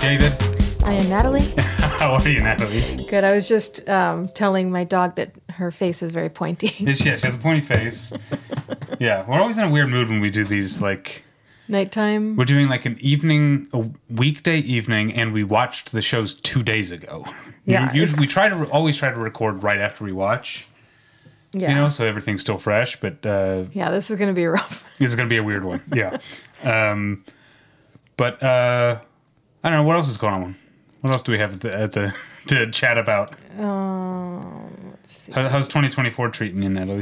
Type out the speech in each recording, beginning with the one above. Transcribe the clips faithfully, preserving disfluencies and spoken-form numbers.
David. I am Natalie. How are you, Natalie? Good. I was just um, telling my dog that her face is very pointy. It's, yeah, she has a pointy face. Yeah, we're always in a weird mood when we do these, like... Nighttime. We're doing, like, an evening, a weekday evening, and we watched the shows two days ago. Yeah. We, we try to always try to record right after we watch, Yeah. you know, so everything's still fresh, but... Uh, yeah, this is going to be rough. This is going to be a weird one, yeah. um, but, uh, I don't know, what else is going on? What else do we have at the, at the, to chat about? Um, let's see. How, how's twenty twenty-four treating you, Natalie?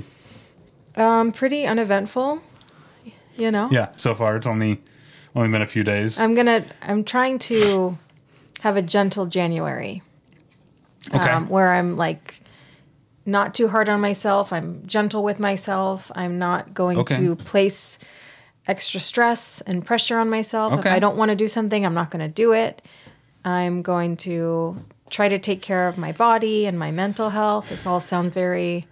Um, pretty uneventful, you know? Yeah, so far it's only only been a few days. I'm going to, I'm trying to have a gentle January. Okay. Um, where I'm like not too hard on myself. I'm gentle with myself. I'm not going Okay. to place extra stress and pressure on myself. If Okay. I don't want to do something, I'm not going to do it. I'm going to try to take care of my body and my mental health. This all sounds very,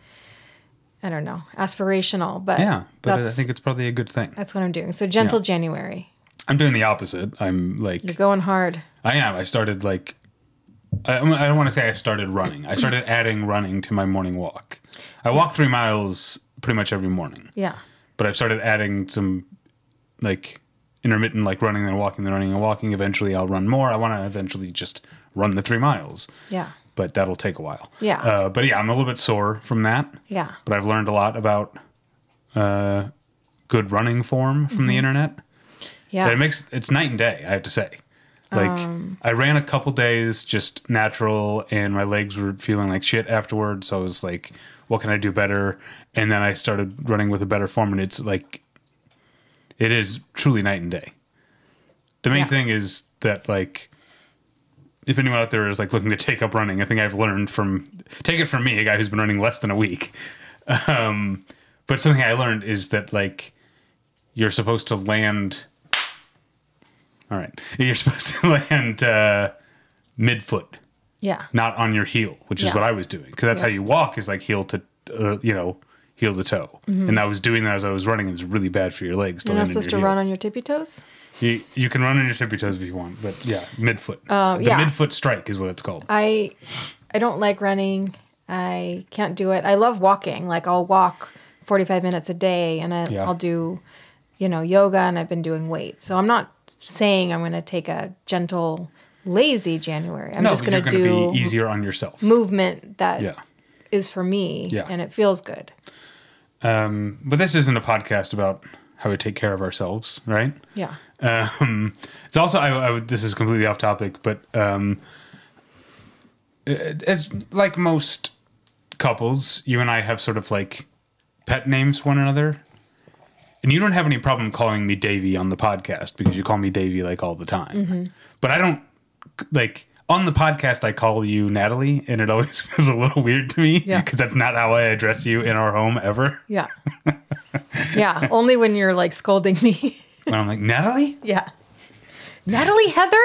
I don't know, aspirational, but Yeah, but I that's, think it's probably a good thing. that's what I'm doing. So gentle Yeah. January. I'm doing the opposite. I'm like, You're going hard. I am. I started like, I, I don't want to say I started running. I started adding running to my morning walk. I walk three miles pretty much every morning, Yeah. but I've started adding some like intermittent, like running and walking, then running and walking. Eventually I'll run more. I want to eventually just run the three miles. Yeah. But that'll take a while. Yeah. Uh, but yeah, I'm a little bit sore from that. Yeah. But I've learned a lot about uh, good running form from the internet. Yeah. It makes it's night and day, I have to say. Like Um. I ran a couple days just natural, and my legs were feeling like shit afterwards. So I was like, "What can I do better?" And then I started running with a better form, and it's like it is truly night and day. The main Yeah. thing is that like. If anyone out there is like looking to take up running, I think I've learned from take it from me, a guy who's been running less than a week. Um, but something I learned is that like you're supposed to land. All right, you're supposed to land uh, midfoot, Yeah. not on your heel, which is Yeah. what I was doing because that's Yeah. how you walk is like heel to uh, you know heel to toe, and I was doing that as I was running. It was really bad for your legs. To You're not land in supposed to your heel. run on your tippy toes? You, you can run on your tippy toes if you want, but yeah, midfoot. Uh, the yeah. midfoot strike is what it's called. I I don't like running. I can't do it. I love walking. Like I'll walk forty-five minutes a day and I, Yeah. I'll do, you know, yoga, and I've been doing weights. So I'm not saying I'm going to take a gentle, lazy January. I'm no, just but going you're to going to do be easier on yourself. movement that is Yeah. for me Yeah. and it feels good. Um, but this isn't a podcast about how we take care of ourselves, right? Yeah. Um, it's also, I, I would, this is completely off topic, but um, as like most couples, you and I have sort of like pet names for one another. And you don't have any problem calling me Davey on the podcast because you call me Davey like all the time. Mm-hmm. But I don't like on the podcast, I call you Natalie, and it always feels a little weird to me Yeah. because that's not how I address you in our home ever. Yeah. yeah. Only when you're like scolding me. And I'm like, Natalie? yeah. Natalie Heather?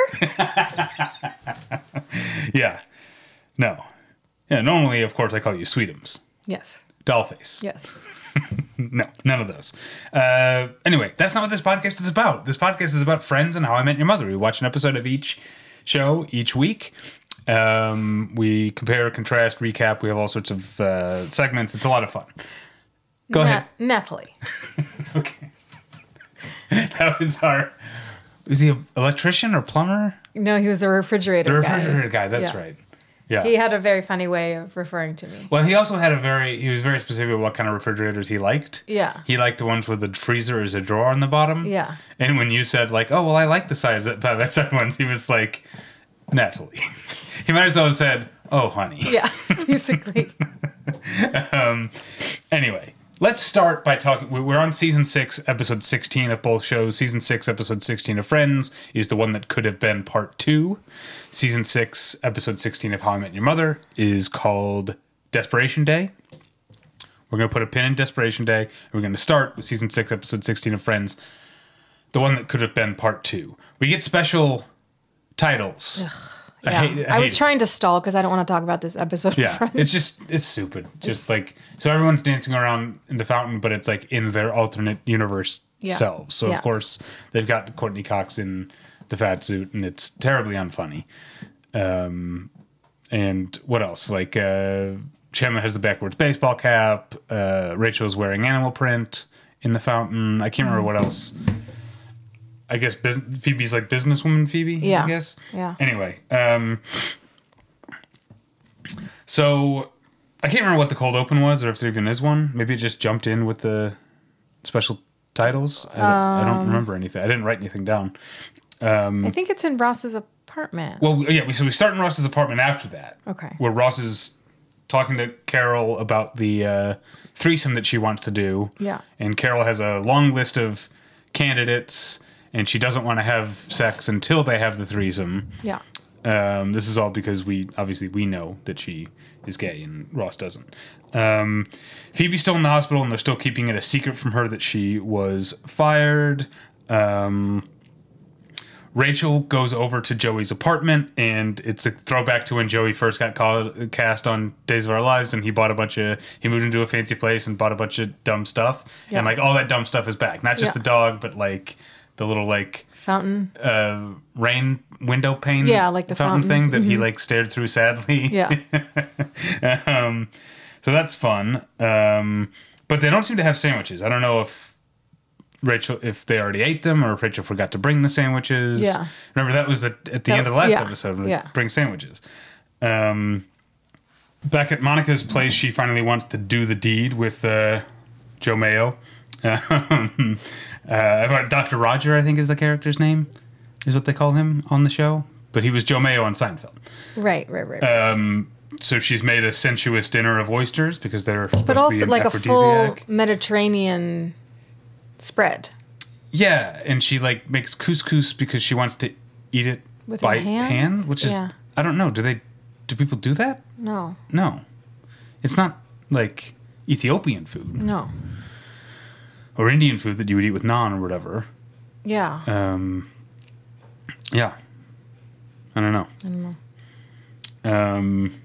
Yeah. No. Yeah, normally, of course, I call you Sweetums. Yes. Dollface. Yes. No, none of those. Uh, anyway, that's not what this podcast is about. This podcast is about Friends and How I Met Your Mother. We watch an episode of each show each week. Um, we compare, contrast, recap. We have all sorts of uh, segments. It's a lot of fun. Go Na- ahead. Natalie. Okay. That was our... Was he an electrician or plumber? No, he was a refrigerator The guy. refrigerator guy, that's Yeah. right. Yeah. He had a very funny way of referring to me. Well, he also had a very, he was very specific about what kind of refrigerators he liked. Yeah. He liked the ones where the freezer is a drawer on the bottom. Yeah. And when you said like, oh, well, I like the side by side ones, he was like, Natalie. He might as well have said, oh, honey. Yeah, basically. um, anyway, let's start by talking. We're on season six, episode sixteen of both shows. Season six, episode sixteen of Friends is the one that could have been part two. Season six, episode sixteen of How I Met Your Mother is called Desperation Day. We're going to put a pin in Desperation Day. And we're going to start with season six, episode sixteen of Friends, the one that could have been part two. We get special titles. I, Yeah. hate, I, I hate was it. trying to stall because I don't want to talk about this episode. of Yeah, Friends. it's just it's stupid. It's- Just like so, everyone's dancing around in the fountain, but it's like in their alternate universe Yeah. selves. So Yeah. of course they've got Courtney Cox in the fat suit, and it's terribly unfunny. Um, and what else? Like uh, Chandler has the backwards baseball cap. Uh, Rachel's wearing animal print in the fountain. I can't remember what else. I guess bus- Phoebe's like businesswoman Phoebe. Yeah. I guess. Yeah. Anyway, um, so I can't remember what the cold open was, or if there even is one. Maybe it just jumped in with the special titles. I don't, I don't remember anything. I didn't write anything down. Um, I think it's in Ross's apartment. well, yeah. We, so we start in Ross's apartment after that. Okay. Where Ross is talking to Carol about the uh, threesome that she wants to do. Yeah. And Carol has a long list of candidates, and she doesn't want to have sex until they have the threesome. Yeah. Um, this is all because we obviously we know that she is gay and Ross doesn't. Um, Phoebe's still in the hospital, and they're still keeping it a secret from her that she was fired. Um, Rachel goes over to Joey's apartment, and it's a throwback to when Joey first got called, cast on Days of Our Lives, and he bought a bunch of, he moved into a fancy place and bought a bunch of dumb stuff. Yeah. And like all that dumb stuff is back. Not just Yeah. the dog, but like the little like Fountain. uh, rain window pane. Yeah, like the fountain, fountain. thing that he Mhm. like stared through sadly. Yeah. um, so that's fun. Um, but they don't seem to have sandwiches. I don't know if Rachel, if they already ate them, or if Rachel forgot to bring the sandwiches. Yeah. Remember that was the, at the That- end of the last yeah, episode. Like, yeah. Bring sandwiches. Um, back at Monica's place, she finally wants to do the deed with uh, Joe Mayo. Um, uh, Doctor Roger, I think, is the character's name, is what they call him on the show. But he was Joe Mayo on Seinfeld. Right, right, right. Um, so she's made a sensuous dinner of oysters because they're supposed but to be also an like a full aphrodisiac. Mediterranean spread. Yeah, and she like makes couscous because she wants to eat it With by her hands? hand, which is Yeah. I don't know. Do they? Do people do that? No, No, it's not like Ethiopian food no. or Indian food that you would eat with naan or whatever. Yeah. Um, yeah, I don't know. I don't know. Um.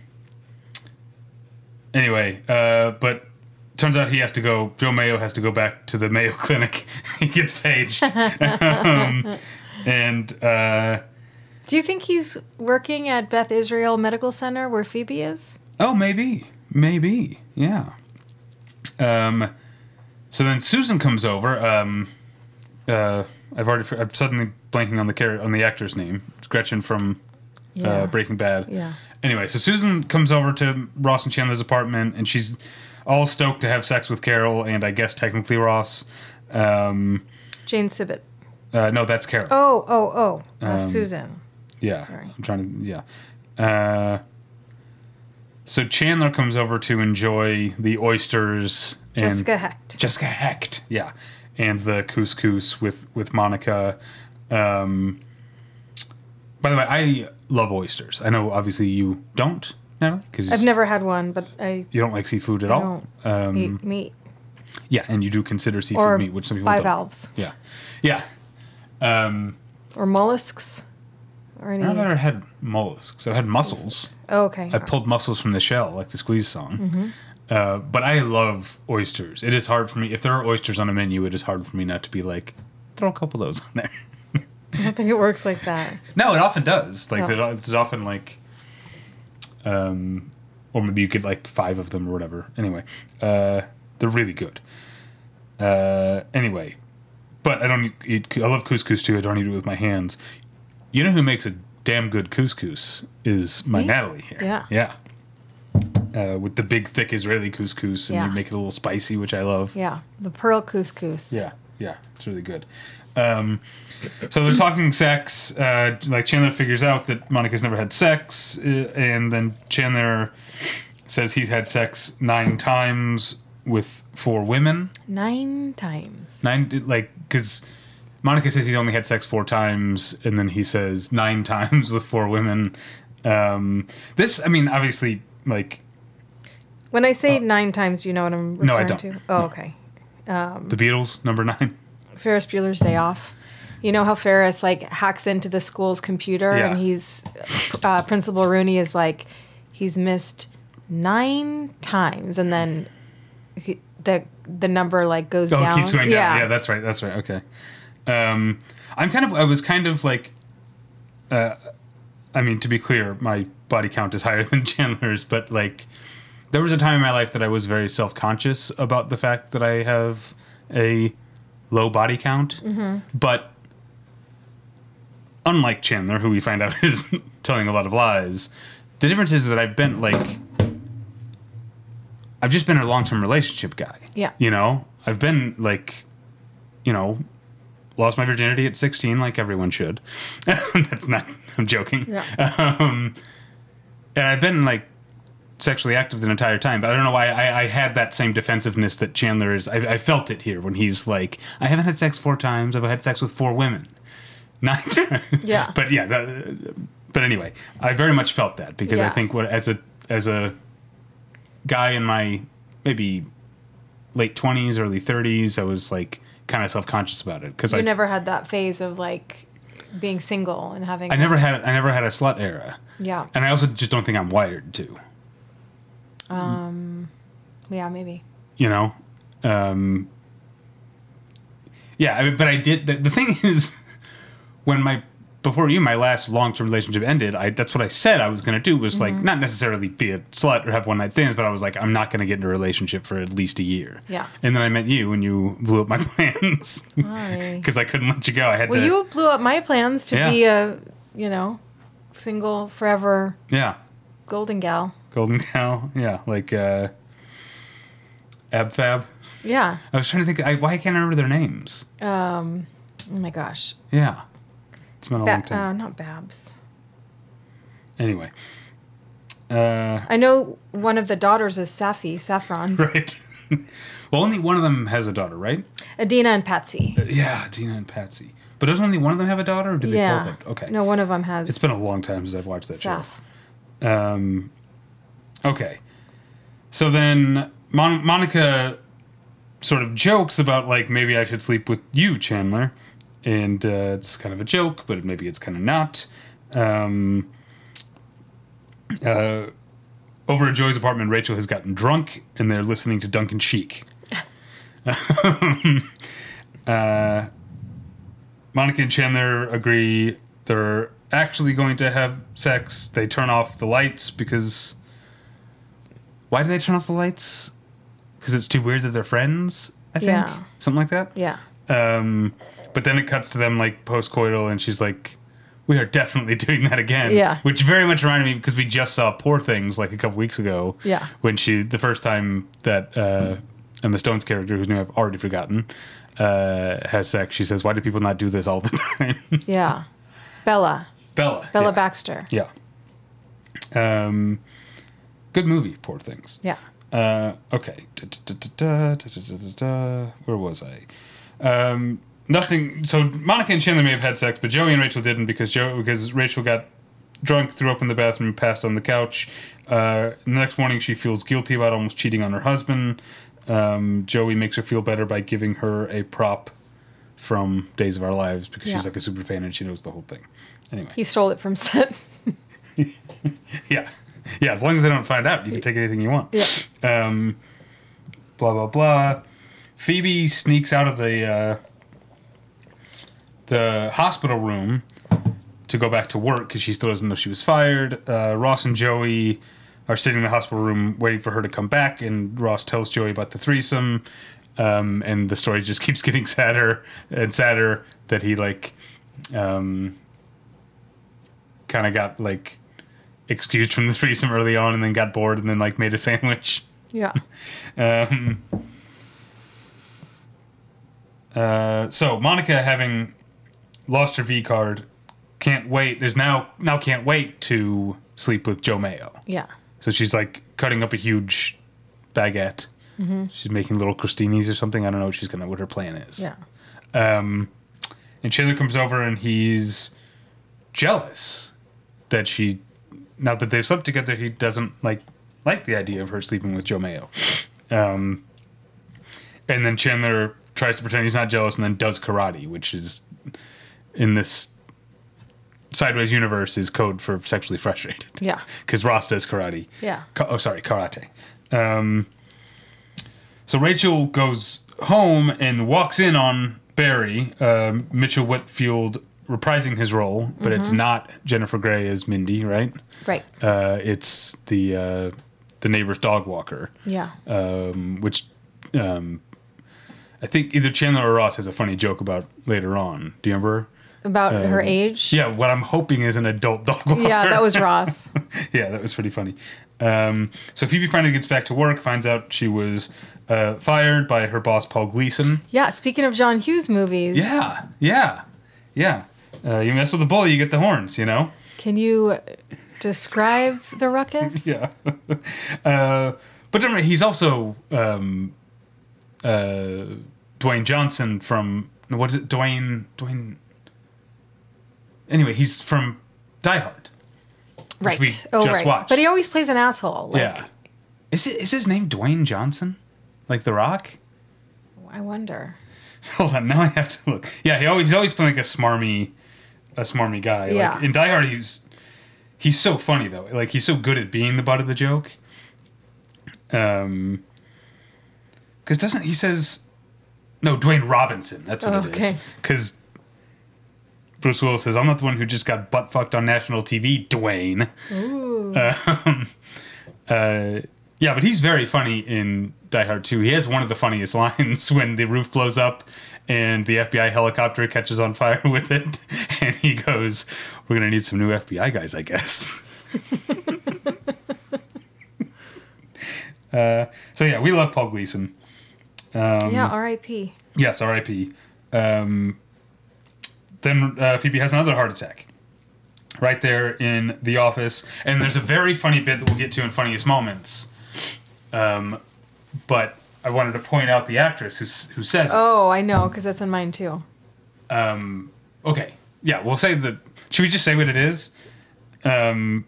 Anyway, uh, but turns out he has to go. Joe Mayo has to go back to the Mayo Clinic. He gets paged, um, and uh, Do you think he's working at Beth Israel Medical Center where Phoebe is? oh, maybe, maybe, yeah. Um. So then Susan comes over. Um. Uh. I've already. I'm suddenly blanking on the char- on the actor's name. It's Gretchen from uh, Breaking Bad. Yeah. Anyway, so Susan comes over to Ross and Chandler's apartment, and she's all stoked to have sex with Carol, and I guess technically Ross. Um, Jane Sibbett. uh, no, that's Carol. Oh, oh, oh. Uh, Um, Susan. yeah, sorry. I'm trying to. Yeah. Uh, so Chandler comes over to enjoy the oysters and Jessica Hecht. Jessica Hecht, yeah, and the couscous with with Monica. Um, by the way, I love oysters. I know obviously you don't, Natalie, because I've never had one, but I you don't like seafood at I all. Um, eat meat. Yeah, and you do consider seafood Or meat, which some people don't. bivalves. Yeah, yeah. Um, Or mollusks. Or any... I've never had mollusks. I've had mussels. Oh, okay. I've pulled mussels from the shell, like the Squeeze song. Mm-hmm. Uh, but I love oysters. It is hard for me. If there are oysters on a menu, it is hard for me not to be like, throw a couple of those on there. I don't think it works like that. No, it often does. Like, No. there- there's often like, um, or maybe you get like five of them or whatever. Anyway, uh, they're really good. Uh, anyway, but I don't eat. I love couscous too. I don't eat it with my hands. You know who makes a damn good couscous is my Me? Natalie here. Yeah. Yeah. Uh, with the big, thick Israeli couscous, and Yeah. you make it a little spicy, which I love. Yeah. The pearl couscous. Yeah, yeah, it's really good. Um, so they're talking sex. Uh, like Chandler figures out that Monica's never had sex, uh, and then Chandler says he's had sex nine times with four women. Nine times. Nine, like, because Monica says he's only had sex four times, and then he says nine times with four women. Um, this, I mean, obviously, like, When I say nine times, you know what I'm referring No, I don't. to? Oh, No. okay. the Beatles, number nine. Ferris Bueller's Day Off. You know how Ferris like hacks into the school's computer Yeah. and he's uh, Principal Rooney is like he's missed nine times and then he, the the number like goes Oh, down. it keeps going down. Yeah, that's right. That's right. Okay. Um, I'm kind of, I was kind of like, uh, I mean, to be clear, my body count is higher than Chandler's, but like, there was a time in my life that I was very self-conscious about the fact that I have a low body count. Mm-hmm. But unlike Chandler, who we find out is telling a lot of lies, the difference is that I've been like, I've just been a long-term relationship guy. Yeah. You know, I've been like, you know, lost my virginity at sixteen, like everyone should. That's not, I'm joking. Yeah. Um, and I've been like sexually active the entire time, but I don't know why I, I had that same defensiveness that Chandler is. I, I felt it here when he's like, I haven't had sex four times. I've had sex with four women. Not. Yeah. But yeah. That, but anyway, I very much felt that because yeah. I think what as a as a guy in my maybe late twenties, early thirties, I was like kind of self-conscious about it because you I never had that phase of like being single and having. I never had. I never had a slut era. Yeah. And I also just don't think I'm wired to. Um. Yeah, maybe. You know. Um. Yeah, I mean, but I did. The, the thing is, when my before you, my last long-term relationship ended, I that's what I said I was going to do was mm-hmm. like not necessarily be a slut or have one-night stands, but I was like, I'm not going to get into a relationship for at least a year. Yeah. And then I met you, and you blew up my plans because I couldn't let you go. I had well, to. Well, you blew up my plans to yeah. be a, you know, single forever. Yeah. Golden gal. Golden gal. Yeah, like uh, Ab Fab. Yeah. I was trying to think. I, why can't I remember their names? Um. Oh my gosh. Yeah. It's been a ba- long time. Uh, not Babs. Anyway. Uh, I know one of the daughters is Safi, Saffron. Right. Well, only one of them has a daughter, right? Adina and Patsy. Uh, yeah, Adina and Patsy. But does only one of them have a daughter, or do they yeah. both have? Okay. No, one of them has. It's been a long time since I've watched that Saf. show. Um, okay. So then Mon- Monica sort of jokes about, like, maybe I should sleep with you, Chandler. And uh, it's kind of a joke, but maybe it's kind of not. Um, uh, over at Joey's apartment, Rachel has gotten drunk, and they're listening to Duncan Sheik. uh, Monica and Chandler agree they're actually going to have sex. They turn off the lights because... Why do they turn off the lights? Because it's too weird that they're friends, I think? Yeah. Something like that? Yeah. Um, but then it cuts to them like post-coital, and she's like, "We are definitely doing that again." Yeah. Which very much reminded me because we just saw Poor Things like a couple weeks ago. Yeah. When she the first time that uh, Emma Stone's character, whose name I've already forgotten, uh, has sex, she says, "Why do people not do this all the time?" Yeah. Bella. Bella. Bella yeah. Baxter. Yeah. Um, good movie, Poor Things. Yeah. Uh, okay. Where was I? Um, nothing. So Monica and Chandler may have had sex, but Joey and Rachel didn't because Joe because Rachel got drunk, threw up in the bathroom, and passed on the couch. Uh, the next morning, she feels guilty about almost cheating on her husband. Um, Joey makes her feel better by giving her a prop from Days of Our Lives because yeah. she's like a super fan and she knows the whole thing. Anyway, he stole it from set. yeah, yeah. As long as they don't find out, you can take anything you want. Yeah. Um, blah blah blah. Phoebe sneaks out of the uh, the hospital room to go back to work because she still doesn't know she was fired. Uh, Ross and Joey are sitting in the hospital room waiting for her to come back, and Ross tells Joey about the threesome, um, and the story just keeps getting sadder and sadder that he like um, kind of got like excused from the threesome early on and then got bored and then like made a sandwich. Yeah. um, Uh, so Monica, having lost her V card, can't wait. There's now now can't wait to sleep with Joe Mayo. Yeah. So she's like cutting up a huge baguette. Mm-hmm. She's making little crostinis or something. I don't know what she's gonna what her plan is. Yeah. Um, and Chandler comes over and he's jealous that she, now that they've slept together, he doesn't like like the idea of her sleeping with Joe Mayo. Um, and then Chandler tries to pretend he's not jealous and then does karate, which is in this Sideways universe is code for sexually frustrated. Yeah. Because Ross does karate. Yeah. Ka- oh, sorry, karate. Um, so Rachel goes home and walks in on Barry, um, Mitchell Whitfield reprising his role, but Mm-hmm. it's not Jennifer Grey as Mindy, right? Right. Uh, it's the uh, the neighbor's dog walker, Yeah. um, which um, I think either Chandler or Ross has a funny joke about later on. Do you remember? About her um, age. Yeah, what I'm hoping is an adult dog walker. Yeah, that was Ross. Yeah, that was pretty funny. Um, so Phoebe finally gets back to work, finds out she was uh, fired by her boss, Paul Gleason. Yeah, speaking of John Hughes movies. Yeah, yeah, yeah. Uh, you mess with the bull, you get the horns, you know? Can you describe the ruckus? Yeah. uh, but anyway, he's also um, uh, Dwayne Johnson from, what is it, Dwayne, Dwayne... Anyway, he's from Die Hard. Right. we oh, just right. watched. But he always plays an asshole. Like, Yeah. Is it is his name Dwayne Johnson? Like The Rock? I wonder. Hold on, now I have to look. Yeah, he always he's always playing like a smarmy a smarmy guy. Yeah. Like in Die Hard he's he's so funny though. Like he's so good at being the butt of the joke. Um cuz doesn't he says no, Dwayne Robinson. That's what it is. Okay. Cuz Bruce Willis says, I'm not the one who just got butt fucked on national T V, Dwayne. Ooh. Um, uh, yeah, but he's very funny in Die Hard two. He has one of the funniest lines when the roof blows up and the F B I helicopter catches on fire with it. And he goes, we're going to need some new F B I guys, I guess. uh, so yeah, we love Paul Gleason. Um, yeah, R I P Yes, R I P Um Then uh, Phoebe has another heart attack right there in the office. And there's a very funny bit that we'll get to in Funniest Moments. Um, but I wanted to point out the actress who, who says Oh, I know, because that's in mine too. it. Um, okay. Yeah, we'll say that. Should we just say what it is? Um,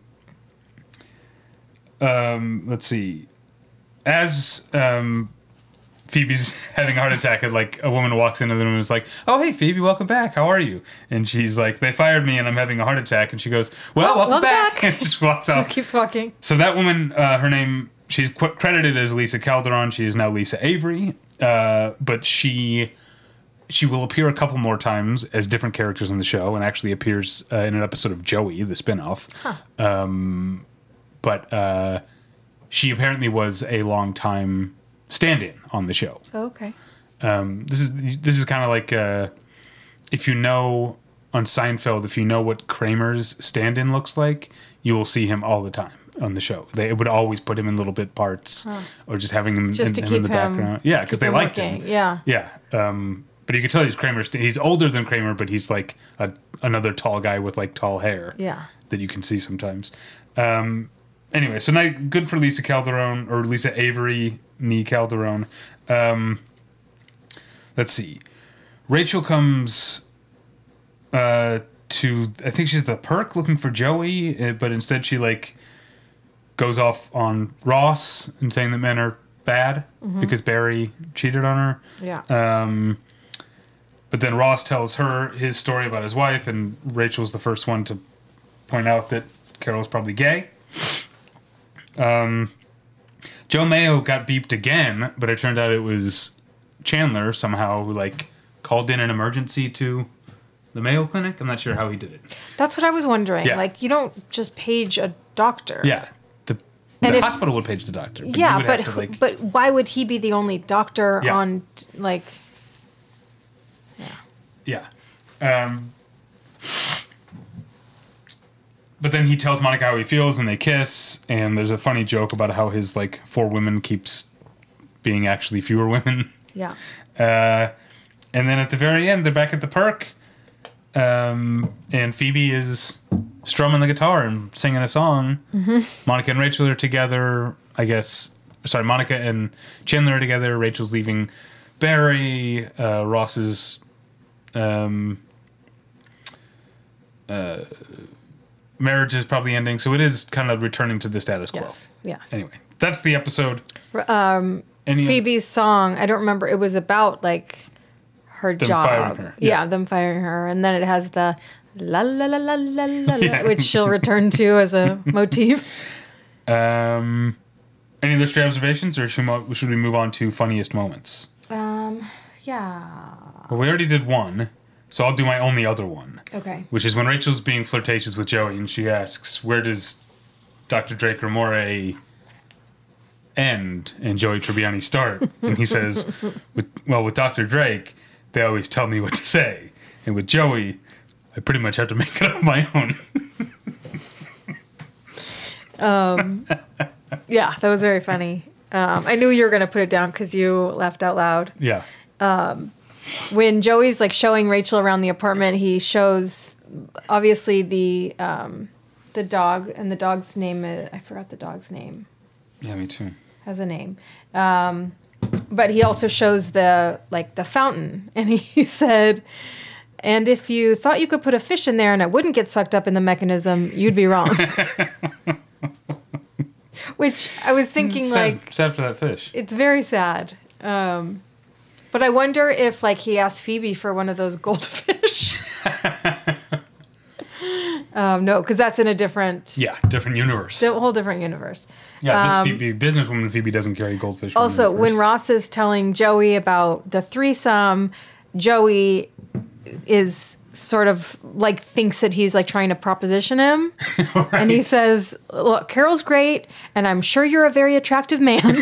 um, let's see. As... Um, Phoebe's having a heart attack, and like a woman walks into the room and is like, "Oh, hey, Phoebe, welcome back. How are you?" And she's like, "They fired me, and I'm having a heart attack." And she goes, "Well, Oh, welcome, welcome back. back. And just walks Just out. keeps walking. So that woman, uh, her name, she's qu- credited as Lisa Calderon. She is now Lisa Avery, uh, but she she will appear a couple more times as different characters in the show, and actually appears uh, in an episode of Joey, the spinoff. Huh. Um, but uh, she apparently was a long time stand-in on the show. Oh, okay. Um, this is this is kind of like uh, if you know on Seinfeld, if you know what Kramer's stand-in looks like, you will see him all the time on the show. They would always put him in little bit parts, Huh. or just having him, Just in, to him in keep the him- background. Yeah, because keep they him liked working. him. Yeah. Yeah. Um, but you can tell he's Kramer's. He's older than Kramer, but he's like a, another tall guy with like tall hair. Yeah. That you can see sometimes. Um, anyway, so now good for Lisa Calderon or Lisa Avery Nee Calderon. Um, let's see. Rachel comes uh, to I think she's the perk looking for Joey, uh, but instead she like goes off on Ross and saying that men are bad Mm-hmm. because Barry cheated on her. Yeah. Um, but then Ross tells her his story about his wife, and Rachel's the first one to point out that Carol's probably gay. Um, Joe Mayo got beeped again, but it turned out it was Chandler somehow who like called in an emergency to the Mayo Clinic. I'm not sure how he did it. That's what I was wondering. Yeah. Like, you don't just page a doctor. Yeah, the, And the if- hospital would page the doctor. But you Yeah, would but have to, like, but why would he be the only doctor Yeah. on t- like? yeah. Um, but then he tells Monica how he feels, and they kiss. And there's a funny joke about how his like four women keeps being actually fewer women. Yeah. Uh, and then at the very end, they're back at the perk, um, and Phoebe is strumming the guitar and singing a song. Mm-hmm. Monica and Rachel are together, I guess. Sorry, Monica and Chandler are together. Rachel's leaving Barry. Uh, Ross is um, uh, marriage is probably ending, so it is kind of returning to the status quo. Yes. Yes. Anyway, that's the episode. Um, Any Phoebe's song. I don't remember. It was about like her Them job. firing her, Yeah. yeah. them firing her, and then it has the la la la la la la, Yeah. which she'll return to as a motif. Um, any other stray observations, or should, mo- should we move on to funniest moments? Um, Yeah. Well, we already did one, so I'll do my only other one. Okay. Which is when Rachel's being flirtatious with Joey, and she asks, "Where does Doctor Drake Ramore end and Joey Tribbiani start?" And he says, with, "Well, with Doctor Drake, they always tell me what to say, and with Joey, I pretty much have to make it on my own." um, yeah, that was very funny. Um, I knew you were going to put it down because you laughed out loud. Yeah. Um, when Joey's like showing Rachel around the apartment, he shows obviously the um, the dog, and the dog's name is, I forgot the dog's name. Yeah, me too. Has a name. Um, but he also shows the like the fountain, and he said, "And if you thought you could put a fish in there and it wouldn't get sucked up in the mechanism, you'd be wrong." Which I was thinking, sad, like... Sad for that fish. It's very sad. Um, but I wonder if, like, he asked Phoebe for one of those goldfish. um, no, because that's in a different... Yeah, different universe. A whole different universe. Yeah, this um, Phoebe, businesswoman Phoebe doesn't carry goldfish. Also, when Ross is telling Joey about the threesome, Joey is... sort of like thinks that he's like trying to proposition him. Right. And he says, "Look, Carol's great, and I'm sure you're a very attractive man."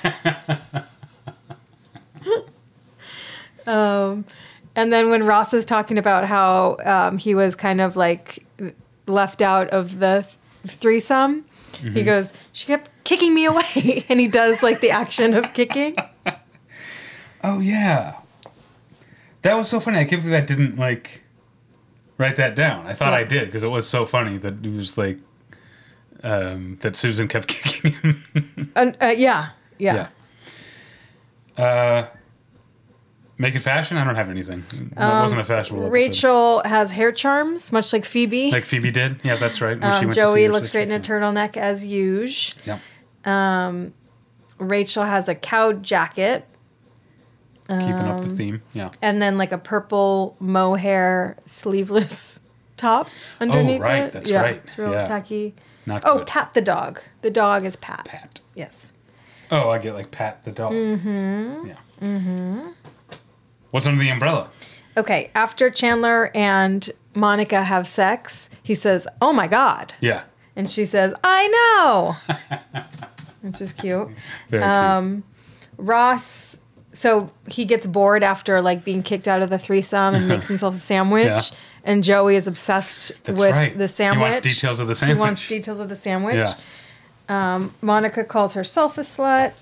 um, and then when Ross is talking about how um, he was kind of like left out of the th- threesome, mm-hmm. he goes, "She kept kicking me away." And he does like the action of kicking. Oh, yeah. That was so funny. I can't believe I didn't like... write that down. I thought yeah. I did because it was so funny that it was like um, that Susan kept kicking him. uh, uh, yeah, yeah. yeah. Uh, make it fashion. I don't have anything. That um, wasn't a fashionable episode. Rachel has hair charms, much like Phoebe. Like Phoebe did. Yeah, that's right. Um, she went Joey looks great in a turtleneck as usual. Yeah. Um, Rachel has a cow jacket. Keeping um, up the theme, yeah. And then like a purple mohair sleeveless top underneath it. Oh, right, it. that's yeah, right. It's real yeah. tacky. Not oh, good. Pat the dog. The dog is Pat. Pat. Yes. Oh, I get like Pat the dog. Mm-hmm. Yeah. Mm-hmm. What's under the umbrella? Okay, after Chandler and Monica have sex, he says, "Oh my God." Yeah. And she says, "I know." Which is cute. Very um, cute. Ross... So he gets bored after like being kicked out of the threesome and makes himself a sandwich. Yeah. And Joey is obsessed That's with right. the sandwich. He wants details of the sandwich. He wants details of the sandwich. Yeah. Um, Monica calls herself a slut.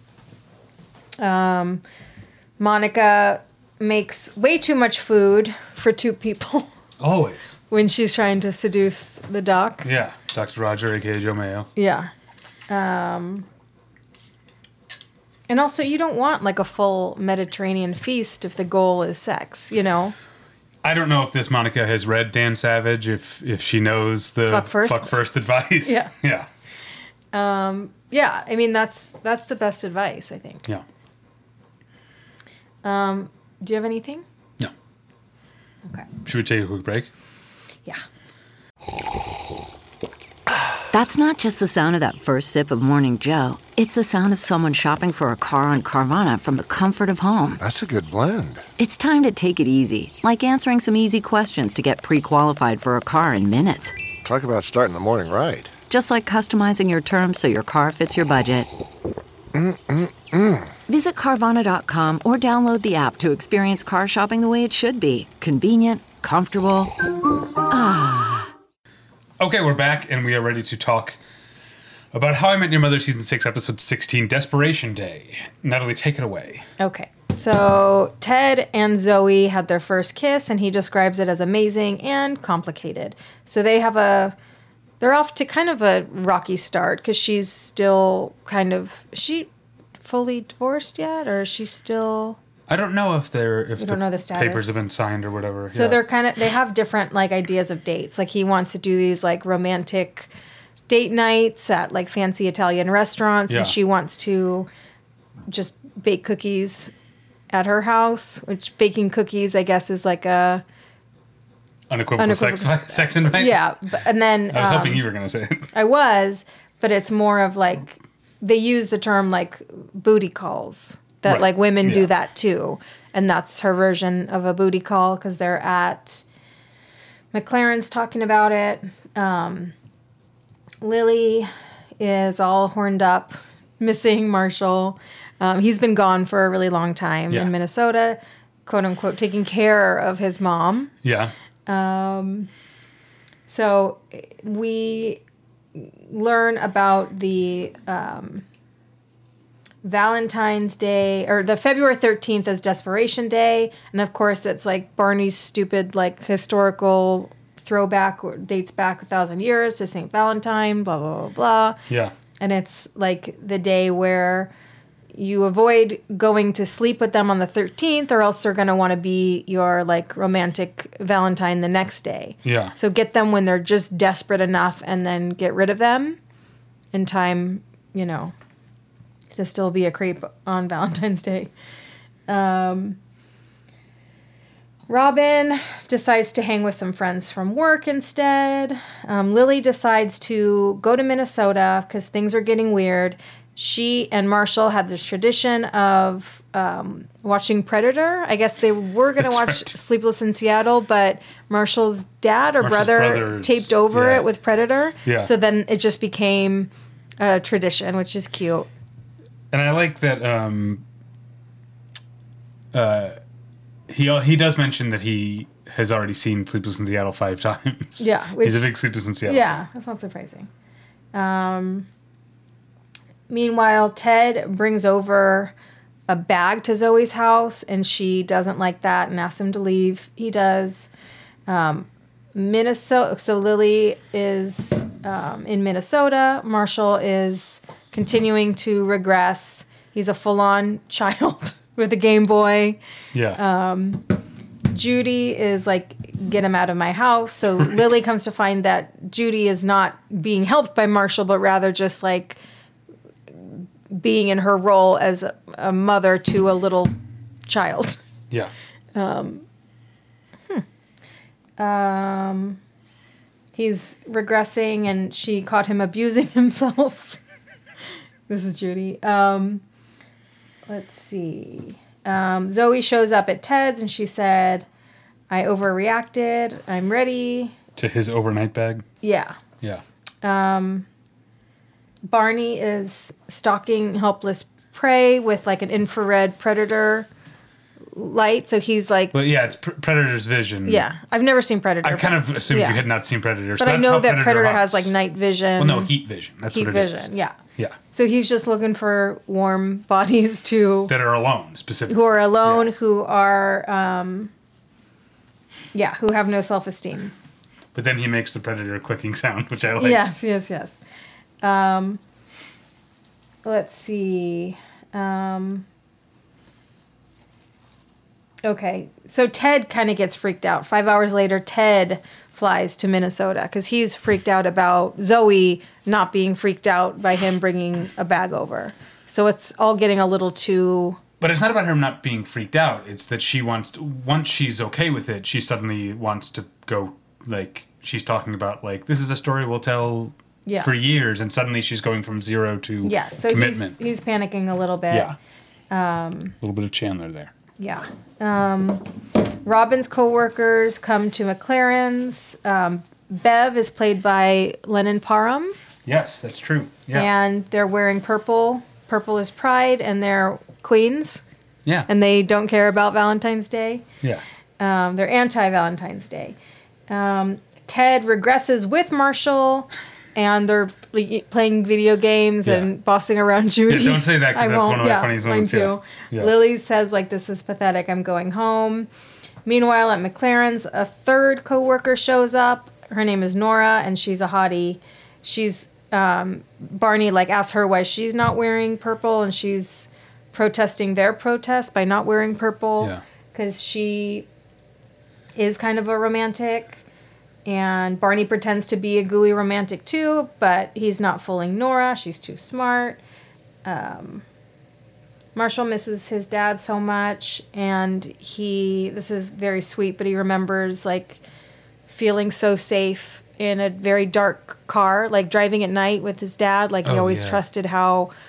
Um, Monica makes way too much food for two people. Always. When she's trying to seduce the doc. Yeah. Doctor Roger, a k a. Joe Mayo. Yeah. Um... And also, you don't want like a full Mediterranean feast if the goal is sex, you know? I don't know if this Monica has read Dan Savage, if if she knows the fuck first, fuck first advice. Yeah. Yeah. Um, yeah, I mean, that's that's the best advice, I think. Yeah. Um, do you have anything? No. Okay. Should we take a quick break? Yeah. That's not just the sound of that first sip of Morning Joe. It's the sound of someone shopping for a car on Carvana from the comfort of home. That's a good blend. It's time to take it easy, like answering some easy questions to get pre-qualified for a car in minutes. Talk about starting the morning right. Just like customizing your terms so your car fits your budget. Mm-mm-mm. Visit Carvana dot com or download the app to experience car shopping the way it should be. Convenient, comfortable. Ah. Okay, we're back, and we are ready to talk about How I Met Your Mother Season six, Episode sixteen, Desperation Day. Natalie, take it away. Okay. So Ted and Zoe had their first kiss, and he describes it as amazing and complicated. So they have a... They're off to kind of a rocky start, because she's still kind of... Is she fully divorced yet, or is she still... I don't know if they're if We the, don't know the status. papers have been signed or whatever. So yeah. they're kind of... They have different, like, ideas of dates. Like, he wants to do these, like, romantic date nights at, like, fancy Italian restaurants, Yeah. and she wants to just bake cookies at her house, which baking cookies, I guess, is like a... Unequivocal, unequivocal sex, sex invite? Yeah, but, and then... I was um, hoping you were going to say it. I was, but it's more of, like... They use the term, like, booty calls. that Right. like women do Yeah. that too. And that's her version of a booty call because they're at McLaren's talking about it. Um, Lily is all horned up, missing Marshall. Um, he's been gone for a really long time Yeah. in Minnesota, quote unquote, taking care of his mom. Yeah. So we learn about the um, Valentine's Day, or the February thirteenth as Desperation Day. And of course, it's like Barney's stupid, like, historical throwback, or dates back a thousand years to Saint Valentine, blah, blah, blah, blah. Yeah. And it's like the day where you avoid going to sleep with them on the thirteenth, or else they're going to want to be your like romantic Valentine the next day. Yeah. So get them when they're just desperate enough and then get rid of them in time, you know, to still be a creep on Valentine's Day. Um, Robin decides to hang with some friends from work instead. Um, Lily decides to go to Minnesota because things are getting weird. She and Marshall had this tradition of um, watching Predator. I guess they were going to That's watch right. Sleepless in Seattle, but Marshall's dad or Marshall's brother brother's- taped over yeah. it with Predator. Yeah. So then it just became a tradition, which is cute. And I like that um, uh, he he does mention that he has already seen Sleepless in Seattle five times. Yeah, He's a which- big Sleepless in Seattle Yeah, that's not surprising. Um, meanwhile, Ted brings over a bag to Zoe's house, and she doesn't like that and asks him to leave. He does. Um, Minnesota. So Lily is um, in Minnesota. Marshall is continuing to regress. He's a full-on child with a Game Boy. Yeah. Judy is like, get him out of my house. So Lily comes to find that Judy is not being helped by Marshall, but rather just like being in her role as a, a mother to a little child. yeah. Um, he's regressing, and she caught him abusing himself. This is Judy. Um, let's see. Um, Zoe shows up at Ted's, and she said, I overreacted. I'm ready. To his overnight bag. Yeah. Yeah. Barney is stalking helpless prey with like an infrared predator light. So he's like, But yeah, it's Pr- Predator's vision. yeah, I've never seen Predator. I kind but- of assumed yeah. you had not seen Predator. But so I that's know how that Predator, Predator has hunts. like night vision. Well, no, heat vision. That's heat what it vision. is. Yeah. Yeah. So he's just looking for warm bodies to That are alone, specifically. who are alone, Yeah. who are, um, yeah, who have no self-esteem. But then he makes the Predator clicking sound, which I like. Yes, yes, yes. Um, let's see. Um, okay, so Ted kind of gets freaked out. Five hours later, Ted flies to Minnesota because he's freaked out about Zoe not being freaked out by him bringing a bag over. So it's all getting a little too... But it's not about her not being freaked out. It's that she wants to, once she's okay with it, she suddenly wants to go, like, she's talking about, like, this is a story we'll tell Yes. for years, and suddenly she's going from zero to Yeah, so commitment. he's, he's panicking a little bit. yeah. Um, a little bit of Chandler there. Yeah. Um, Robin's coworkers come to McLaren's. Um, Bev is played by Lennon Parham, Yes, that's true. Yeah. and they're wearing purple. Purple is pride, and they're queens, yeah. and they don't care about Valentine's Day. yeah. Um, they're anti-Valentine's Day. Um, Ted regresses with Marshall, and they're pl- playing video games Yeah. and bossing around Judy. Yeah, don't say that, 'cause I that's won't. one of my Yeah, funniest mine moments, yeah. too. Yeah. Lily says, like, this is pathetic. I'm going home. Meanwhile, at McLaren's, a third coworker shows up. Her name is Nora, and she's a hottie. She's um, Barney like asks her why she's not wearing purple, and she's protesting their protest by not wearing purple Yeah. because she is kind of a romantic. And Barney pretends to be a gooey romantic too, but he's not fooling Nora. She's too smart. Um, Marshall misses his dad so much, and he, this is very sweet, but he remembers like feeling so safe in a very dark car, like driving at night with his dad. Like he Oh, always yeah. trusted how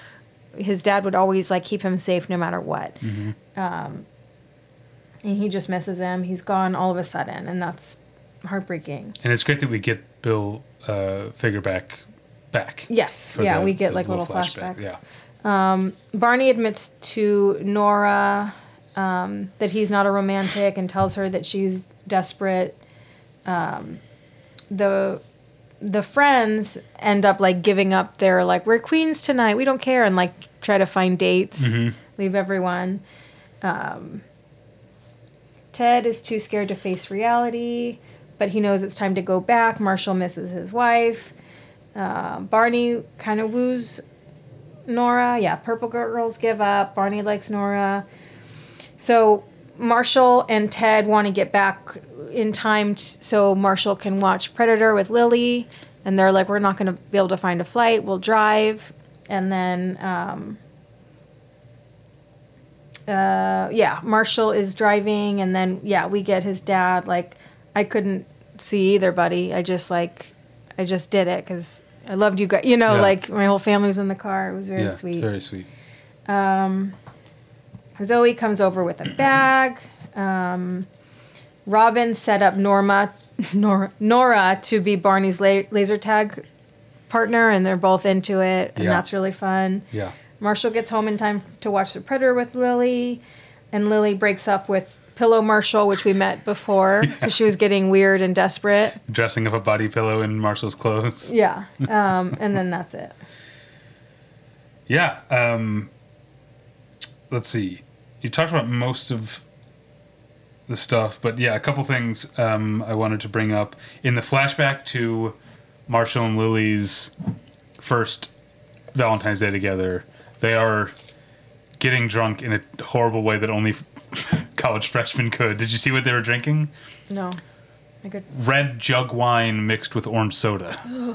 his dad would always like keep him safe no matter what. Mm-hmm. Um, and he just misses him. He's gone all of a sudden, and that's heartbreaking. And it's great that we get Bill uh, Figure back. back yes. Yeah, the, we get like little, little flashbacks. flashbacks. Yeah. Um, Barney admits to Nora um, that he's not a romantic and tells her that she's desperate. Um, the the friends end up like giving up their like, we're queens tonight, we don't care, and like try to find dates, mm-hmm. leave everyone. Um, Ted is too scared to face reality, but he knows it's time to go back. Marshall misses his wife. Uh, Barney kind of woos Nora. Yeah, Purple Girls give up. Barney likes Nora. So Marshall and Ted want to get back in time t- so Marshall can watch Predator with Lily. And they're like, we're not going to be able to find a flight. We'll drive. And then, um, uh, yeah, Marshall is driving. And then, yeah, we get his dad. Like, I couldn't see either, buddy. I just, like, I just did it because I loved you guys. You know, yeah. like, my whole family was in the car. It was very yeah, sweet. very sweet. Um, Zoe comes over with a bag. Um, Robin set up Norma, Nora, Nora to be Barney's la- laser tag partner, and they're both into it, and yeah. that's really fun. Yeah. Marshall gets home in time to watch The Predator with Lily, and Lily breaks up with Pillow Marshall, which we met before, because yeah. she was getting weird and desperate. Dressing up a body pillow in Marshall's clothes. Yeah. Um, and then that's it. Yeah. Um, let's see. You talked about most of the stuff, but yeah, a couple things um, I wanted to bring up. In the flashback to Marshall and Lily's first Valentine's Day together, they are getting drunk in a horrible way that only college freshmen could. Did you see what they were drinking? No. I could. Red jug wine mixed with orange soda.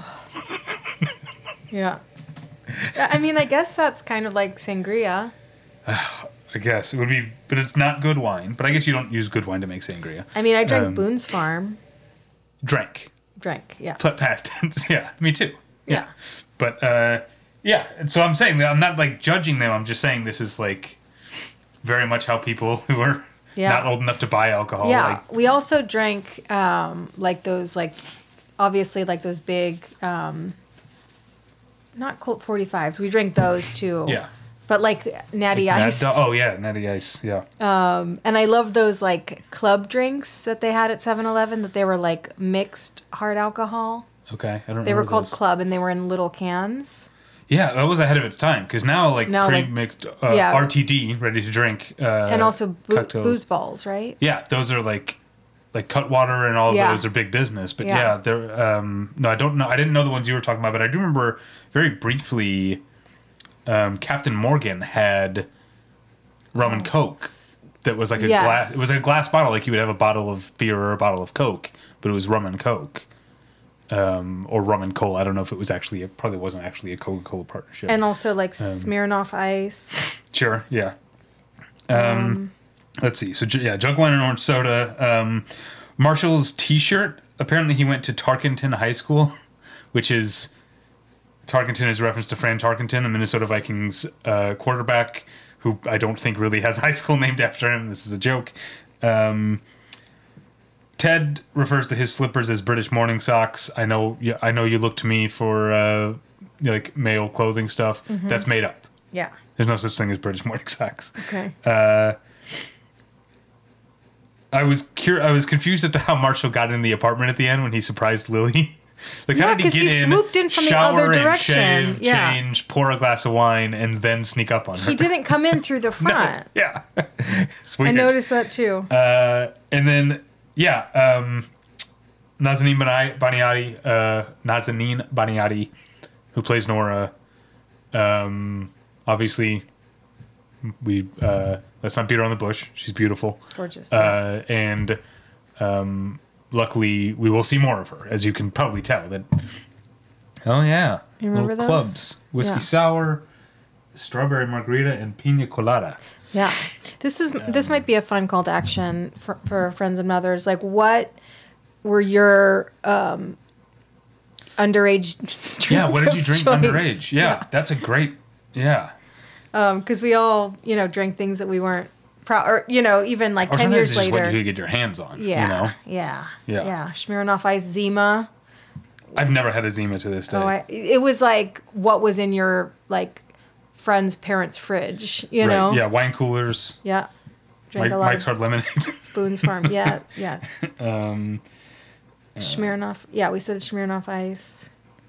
Yeah. I mean, I guess that's kind of like sangria. I guess it would be, but it's not good wine. But I guess you don't use good wine to make sangria. I mean, I drank um, Boone's Farm. Drank. Drank, yeah. P- past tense, yeah. Me too. Yeah. yeah. But, uh, yeah. And so I'm saying that I'm not, like, judging them. I'm just saying this is, like, very much how people who are yeah. not old enough to buy alcohol. Yeah. Like, we also drank, um, like, those, like, obviously, like, those big, um, not Colt forty-fives. We drank those, too. Yeah. But, like, Natty like Ice. Nat- oh, yeah. Natty Ice, yeah. Um, and I love those, like, club drinks that they had at seven eleven that they were, like, mixed hard alcohol. Okay. I don't know. They were called those. Club, and they were in little cans. Yeah, that was ahead of its time. Because now, like, now, pre-mixed like, uh, yeah. R T D, ready to drink. Uh, and also bo- booze balls, right? Yeah, those are, like... Like Cutwater and all of yeah. those are big business, but yeah, yeah they're um, no, I don't know. I didn't know the ones you were talking about, but I do remember very briefly. Um, Captain Morgan had rum and Coke that was like a yes. glass. It was a glass bottle, like you would have a bottle of beer or a bottle of Coke, but it was rum and Coke, um, or rum and cola. I don't know if it was actually. It probably wasn't actually a Coca-Cola partnership. And also like um, Smirnoff Ice. Sure. Yeah. Um. um Let's see. So, yeah, jug wine and orange soda. Um, Marshall's T-shirt. Apparently, he went to Tarkenton High School, which is... Tarkenton is a reference to Fran Tarkenton, the Minnesota Vikings uh, quarterback, who I don't think really has a high school named after him. This is a joke. Um, Ted refers to his slippers as British morning socks. I know yeah, I know you look to me for, uh, like, male clothing stuff. Mm-hmm. That's made up. Yeah. There's no such thing as British morning socks. Okay. Uh... I was cur- I was confused as to how Marshall got in the apartment at the end when he surprised Lily. Like, yeah, how did he get he in, swooped in from the shower other direction, and shave, yeah. change, pour a glass of wine, and then sneak up on her? He didn't come in through the front. No, yeah, I noticed that too. Uh, and then yeah, um, Nazanin Baniati, uh, Nazanin Baniati, who plays Nora. Um, obviously, we. Uh, Let's not beat her on the bush. She's beautiful. Gorgeous. Uh, and um, luckily, we will see more of her, as you can probably tell. That. Oh, yeah. You remember Little those? clubs. Whiskey yeah. sour, strawberry margarita, and pina colada. Yeah. This is um, this might be a fun call to action for, for friends and mothers. Like, what were your um, underage drink Yeah, what did you drink choice? underage? Yeah, yeah, that's a great... Yeah. Because we all, you know, drank things that we weren't proud, or, you know, even like Or ten sometimes years it's just later. what you could get your hands on. yeah, You know? yeah. Yeah. Yeah. Smirnoff Ice Zima. I've never had a Zima to this day. Oh, I, it was like what was in your, like, friend's parents' fridge, you Right, know? Yeah, wine coolers. Yeah. Drank Mike, a lot Mike's of Hard Lemonade. Boone's Farm. Yeah, yes. um, Smirnoff. Yeah, we said Smirnoff Ice.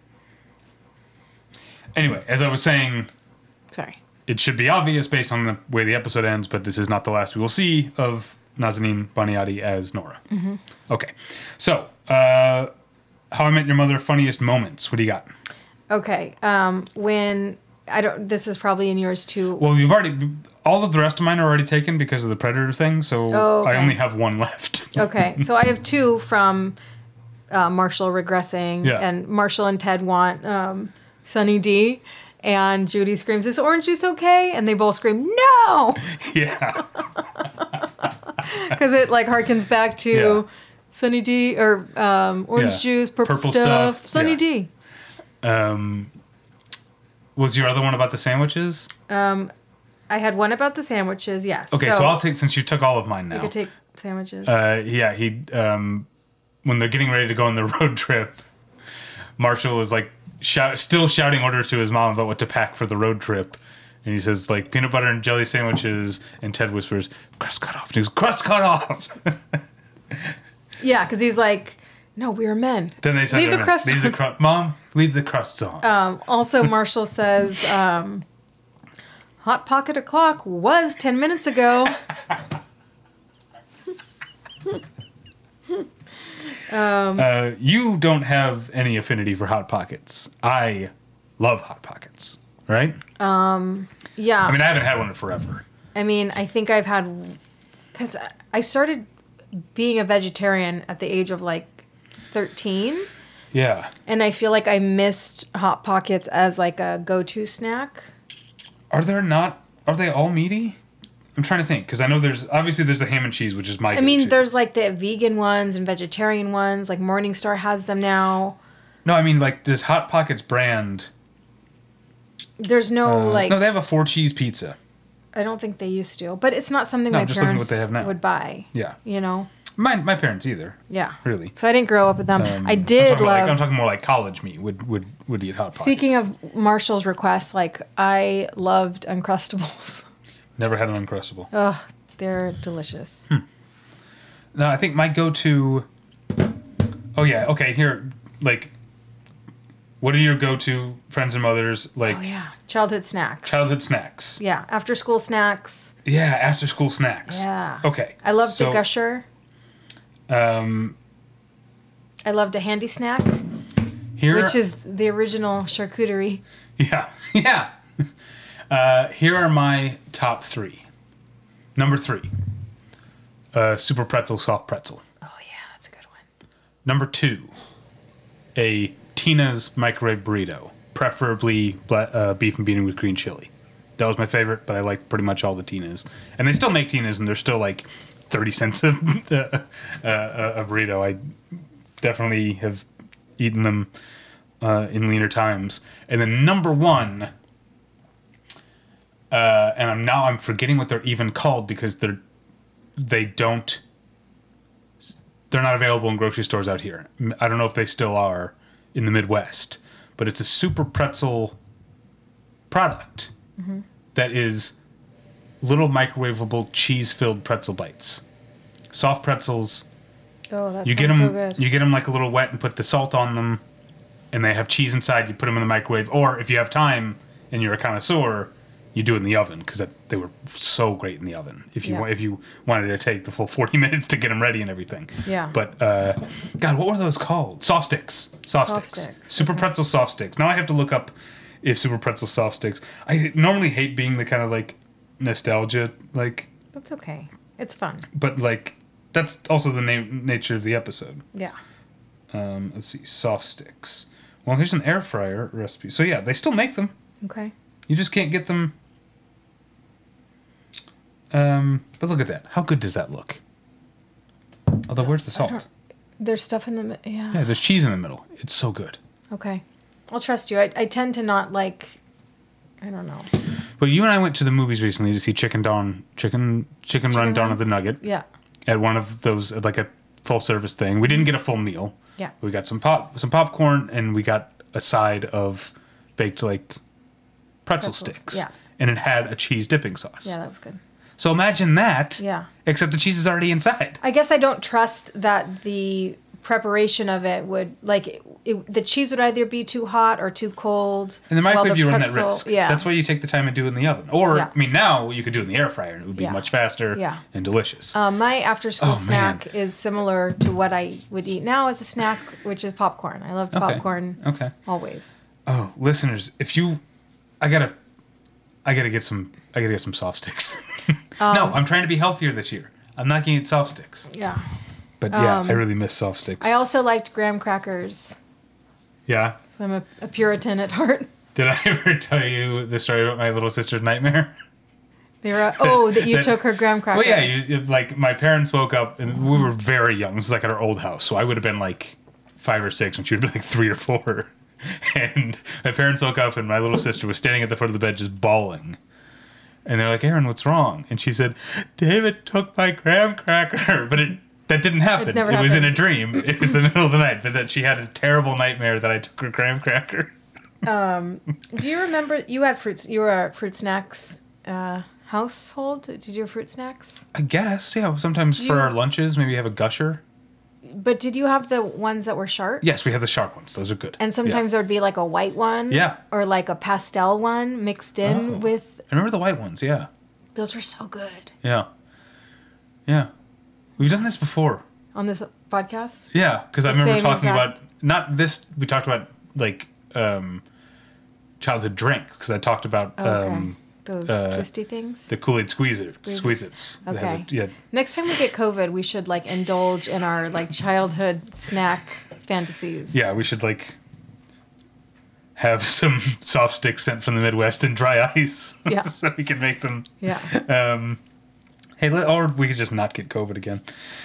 anyway, as I was saying, Sorry. it should be obvious based on the way the episode ends, but this is not the last we will see of Nazanin Baniati as Nora. Mm-hmm. Okay, so uh, How I Met Your Mother funniest moments. What do you got? Okay. Um, when I don't. This is probably in yours too. Well, you've already all of the rest of mine are already taken because of the Predator thing, so Oh, okay. I only have one left. Okay, so I have two from uh, Marshall regressing, Yeah. and Marshall and Ted want um, Sunny D, and Judy screams, "Is orange juice okay?" And they both scream, "No!" Yeah, Because it like harkens back to Yeah. Sunny D or um, orange Yeah. juice, purple, Purple stuff, stuff, Sunny yeah. D. um, was your other one about the sandwiches? I had one about the sandwiches. Yes. Okay, so, I'll take since you took all of mine now. You could take sandwiches. Uh, yeah, he um, when they're getting ready to go on the road trip, Marshall is like shout, still shouting orders to his mom about what to pack for the road trip, and he says like peanut butter and jelly sandwiches, and Ted whispers crust cut off. And he goes crust cut off. yeah, because he's like, "No, we are men. Then they said leave the crust leave on." the crust, mom, leave the crusts on. Um, also, Marshall says, um, "Hot Pocket o'clock was ten minutes ago." uh, you don't have any affinity for Hot Pockets. I love Hot Pockets, right? Yeah. I mean, I haven't had one in forever. I mean, I think I've had, because I started being a vegetarian at the age of like thirteen, Yeah. and I feel like I missed Hot Pockets as like a go-to snack. Are there not? Are they all meaty? I'm trying to think because I know there's obviously there's the ham and cheese, which is my. I mean, go-to. there's like the vegan ones and vegetarian ones. Like Morningstar has them now. No, I mean like this Hot Pockets brand. There's no Uh, like. no, they have a four cheese pizza. I don't think they used to, but it's not something No, my I'm just looking at parents what they have now. would buy. Yeah, You know. my my parents either. Yeah. Really. So I didn't grow up with them. Um, I I'm did talking about, love. like, I'm talking more like college me would would would eat Hot Pockets. Speaking of Marshall's requests, like I loved Uncrustables. never had an Uncrustable. Ugh, they're delicious. Hmm. No, I think my go-to. Oh yeah, okay. Here, like, what are your go-to friends and mothers like? Oh yeah, childhood snacks. Childhood snacks. Yeah, after school snacks. Yeah, after school snacks. Yeah. Okay. I loved so, a Gusher. Um, I loved a Handy Snack, here, which is the original charcuterie. yeah, yeah. Uh, here are my top three. Number three, uh, Super Pretzel Soft Pretzel. Oh yeah, that's a good one. Number two, a Tina's Microwave Burrito, preferably bla- uh, beef and bean with green chili. That was my favorite, but I like pretty much all the Tinas. And they still make Tinas, and they're still like thirty cents a, uh, uh, a burrito. I definitely have eaten them uh, in leaner times. And then number one, uh, and I'm now I'm forgetting what they're even called because they're they don't they're not available in grocery stores out here. I don't know if they still are in the Midwest, but it's a super pretzel product Mm-hmm. that is little microwavable cheese-filled pretzel bites. Soft pretzels. Oh, that You sounds get them. so good. You get them like a little wet and put the salt on them, and they have cheese inside. You put them in the microwave, or if you have time and you're a connoisseur, you do it in the oven because they were so great in the oven. If you Yeah. wa- if you wanted to take the full forty minutes to get them ready and everything. Yeah. But uh, God, what were those called? Soft sticks. Soft, Soft sticks. sticks, Super okay. pretzel soft sticks. Now I have to look up if Super Pretzel soft sticks. I normally hate being the kind of like nostalgia like, That's okay. It's fun. but like that's also the name nature of the episode. Yeah. Um, let's see, soft sticks. Well, here's an air fryer recipe. So yeah, they still make them. Okay. You just can't get them. Um, but look at that. How good does that look? Although, where's the salt? There's stuff in the mi- yeah. Yeah, there's cheese in the middle. It's so good. Okay. I'll trust you. I, I tend to not like. I don't know. But you and I went to the movies recently to see Chicken Dawn, Chicken Chicken, Run Dawn Run? of the Nugget. Yeah. At one of those, like a full service thing. We didn't get a full meal. Yeah. We got some pop, some popcorn, and we got a side of baked like pretzel Pretzels, sticks. yeah. And it had a cheese dipping sauce. Yeah, that was good. So imagine that. Yeah. Except the cheese is already inside. I guess I don't trust that the preparation of it would like it, it, the cheese would either be too hot or too cold. In the microwave, while you run that pretzel- risk. Yeah. That's why you take the time and do it in the oven. Or, Yeah. I mean, now you could do it in the air fryer and it would be Yeah. much faster Yeah. and delicious. Um, my after school Oh, snack man. is similar to what I would eat now as a snack, which is popcorn. I love Okay. popcorn Okay. always. Oh, listeners, if you, I gotta, I gotta get some, I gotta get some soft sticks. no, I'm trying to be healthier this year. I'm not gonna eat soft sticks. Yeah. But yeah, I really miss soft sticks. I also liked graham crackers. yeah. So I'm a, a Puritan at heart. Did I ever tell you the story about my little sister's nightmare? They were oh that you That- took her graham cracker. Well, yeah, you, like my parents woke up and we were very young. This was like at our old house, so I would have been like five or six, and she would have been like three or four. And my parents woke up, and my little sister was standing at the foot of the bed just bawling. And they're like, "Aaron, what's wrong?" And she said, "David took my graham cracker," but it. That didn't happen. It, never was in a happened. dream. It was the middle of the night, but that she had a terrible nightmare that I took her graham cracker. Do you remember you had fruits? You were a fruit snacks uh, household. Did you have fruit snacks? I guess, yeah. Sometimes You- for our lunches, maybe have a gusher. But did you have the ones that were sharks? Yes, we have the shark ones. Those are good. And sometimes there would be like a white one. Yeah. Or like a pastel one mixed in Oh. with. I remember the white ones. Yeah, Those were so good. yeah, yeah. We've done this before. On this podcast? Yeah, because I The remember same talking exact- about not this. We talked about like um, childhood drink because I talked about Oh, okay. um, Those uh, twisty things. the Kool Aid Squeezes. Squeezes. Squeezes. They have Okay. a- yeah. Next time we get COVID, we should like indulge in our like childhood snack fantasies. Yeah, we should like have some soft sticks sent from the Midwest in dry ice. Yeah. So we can make them. Yeah. Um, hey, let, or we could just not get COVID again.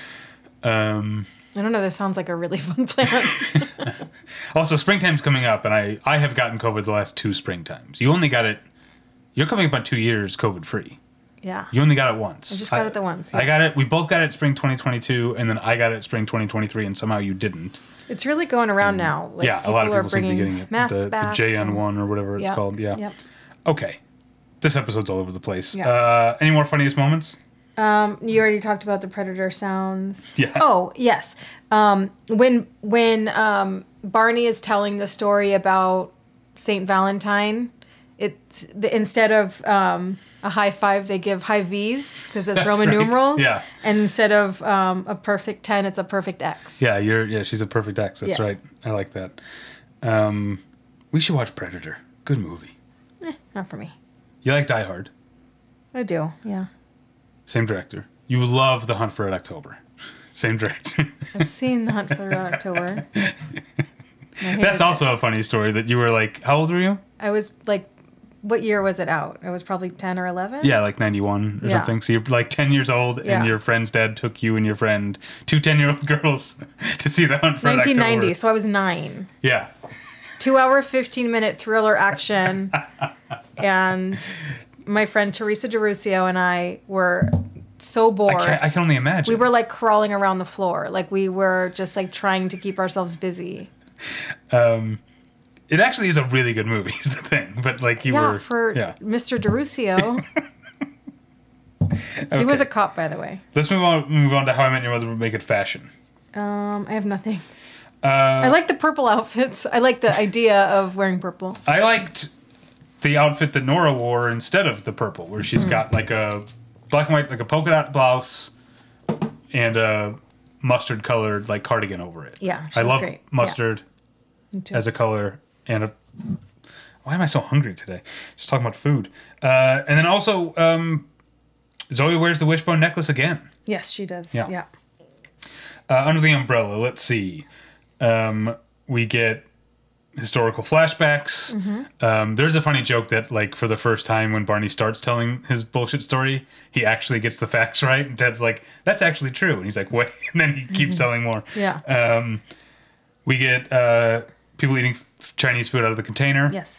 Um, I don't know. This sounds like a really fun plan. also, springtime's coming up, and I, I have gotten COVID the last two springtimes. You only got it. You're coming up on two years COVID free. Yeah. You only got it once. I just got it the once, I yeah. got it. We both got it spring twenty twenty-two, and then I got it spring twenty twenty-three, and somehow you didn't. It's really going around now. Like, yeah, a lot of are people seem to be bringing getting it. masks The, the back, J N so- one or whatever it's Yep, called. Yeah. Yep. Okay. This episode's all over the place. Yeah. Uh, any more funniest moments? Um, you already talked about the predator sounds. Yeah. Oh yes. Um, when when um, Barney is telling the story about Saint Valentine, it's the, instead of um, a high five, they give high V's because it's That's Roman right. numerals. Yeah. And instead of um, a perfect ten, it's a perfect X. Yeah, you're. Yeah, she's a perfect X. That's Yeah. right. I like that. Um, we should watch Predator. Good movie. Not for me. You like Die Hard? I do. Yeah. Same director. You love The Hunt for Red October. Same director. I've seen The Hunt for Red October. I hated That's it. also a funny story that you were like, how old were you? I was like, what year was it out? I was probably ten or eleven. Yeah, like ninety-one or Yeah. something. So you're like ten years old, Yeah. and your friend's dad took you and your friend, two ten-year-old girls, to see The Hunt for Red nineteen ninety. October. So I was nine. Yeah. Two hour, fifteen minute thriller action. And my friend Teresa DeRusio and I were so bored. I, can't, I can only imagine. We were like crawling around the floor. Like we were just like trying to keep ourselves busy. Um, it actually is a really good movie, is the thing. But like you yeah, were. for yeah. Mister DeRusio. Okay. He was a cop, by the way. Let's move on. Move on to How I Met Your Mother Would Make It Fashion. Um, I have nothing. Uh, I like the purple outfits. I like the idea of wearing purple. I liked the outfit that Nora wore instead of the purple, where she's got like a black and white, like a polka dot blouse, and a mustard colored like cardigan over it. Yeah, she I looked love great. mustard Me too. as a color, and a. Why am I so hungry today? Just talking about food, uh, and then also um, Zoe wears the wishbone necklace again. Yes, she does. Yeah. Yeah. Uh, under the umbrella, let's see. Um, we get historical flashbacks. Mm-hmm. Um, there's a funny joke that, like, for the first time when Barney starts telling his bullshit story, he actually gets the facts right. And Ted's like, that's actually true. And he's like, wait. And then he keeps telling more. Yeah. Um, we get uh, people eating f- Chinese food out of the container. Yes.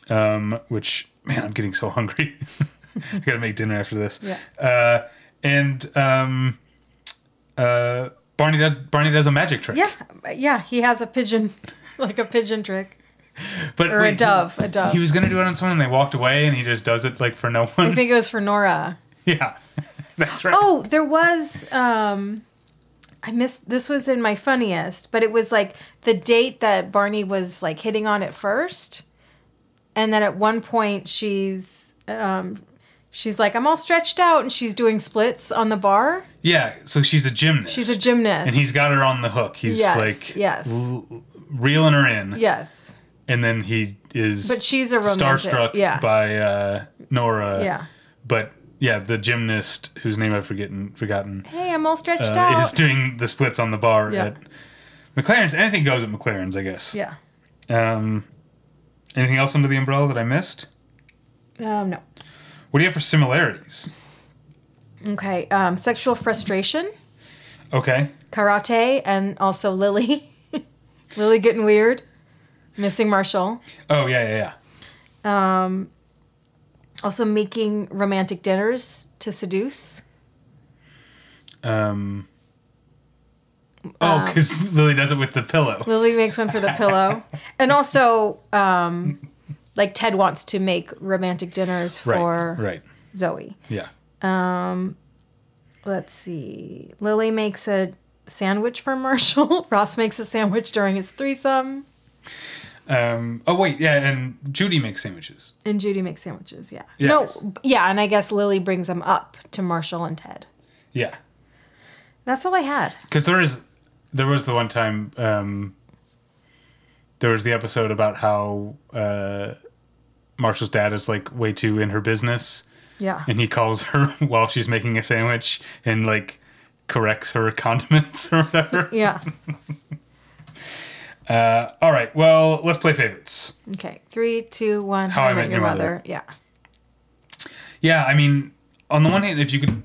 um, which, man, I'm getting so hungry. I gotta make dinner after this. Yeah. Uh, and um, uh, Barney, does, Barney does a magic trick. Yeah, yeah. He has a pigeon, like a pigeon trick. But Or wait, a dove, a dove. He was gonna do it on someone, and they walked away, and he just does it like for no I one. think it was for Nora. Yeah, that's right. Oh, there was. Um, I missed. This was in my funniest, but it was like the date that Barney was like hitting on at first, and then at one point she's um, she's like, "I'm all stretched out," and she's doing splits on the bar. Yeah, so she's a gymnast. She's a gymnast, and he's got her on the hook. He's Yes, like yes. l- reeling her in. Yes, And then he is but she's a romantic. starstruck Yeah, by uh, Nora. yeah. But yeah, the gymnast whose name I've forgotten forgotten Hey, I'm all stretched uh, out. is doing the splits on the bar Yeah. at McLaren's. Anything goes at McLaren's, I guess. Yeah. Um, anything else under the umbrella that I missed? Um, no. What do you have for similarities? Okay. Um, sexual frustration, Okay. karate, and also Lily. Lily getting weird. Missing Marshall. Oh yeah, yeah, yeah. Also making romantic dinners to seduce. Um. Oh, because Lily does it with the pillow. Lily makes one for the pillow. And also, um, like Ted wants to make romantic dinners for Right. Right. Zoe. Yeah. Let's see. Lily makes a sandwich for Marshall. Ross makes a sandwich during his threesome. Um. Oh wait, yeah, and Judy makes sandwiches. And Judy makes sandwiches, yeah. Yeah. No, yeah, and I guess Lily brings them up to Marshall and Ted. Yeah. That's all I had. Because there is, there was the one time, um, there was the episode about how uh, Marshall's dad is like way too in her business, Yeah. and he calls her while she's making a sandwich and like corrects her condiments or whatever. Yeah. Uh, all right, well, let's play favorites. Okay. Three, two, one. How I Met Your Mother. Yeah. Yeah, I mean, on the one hand, if you could.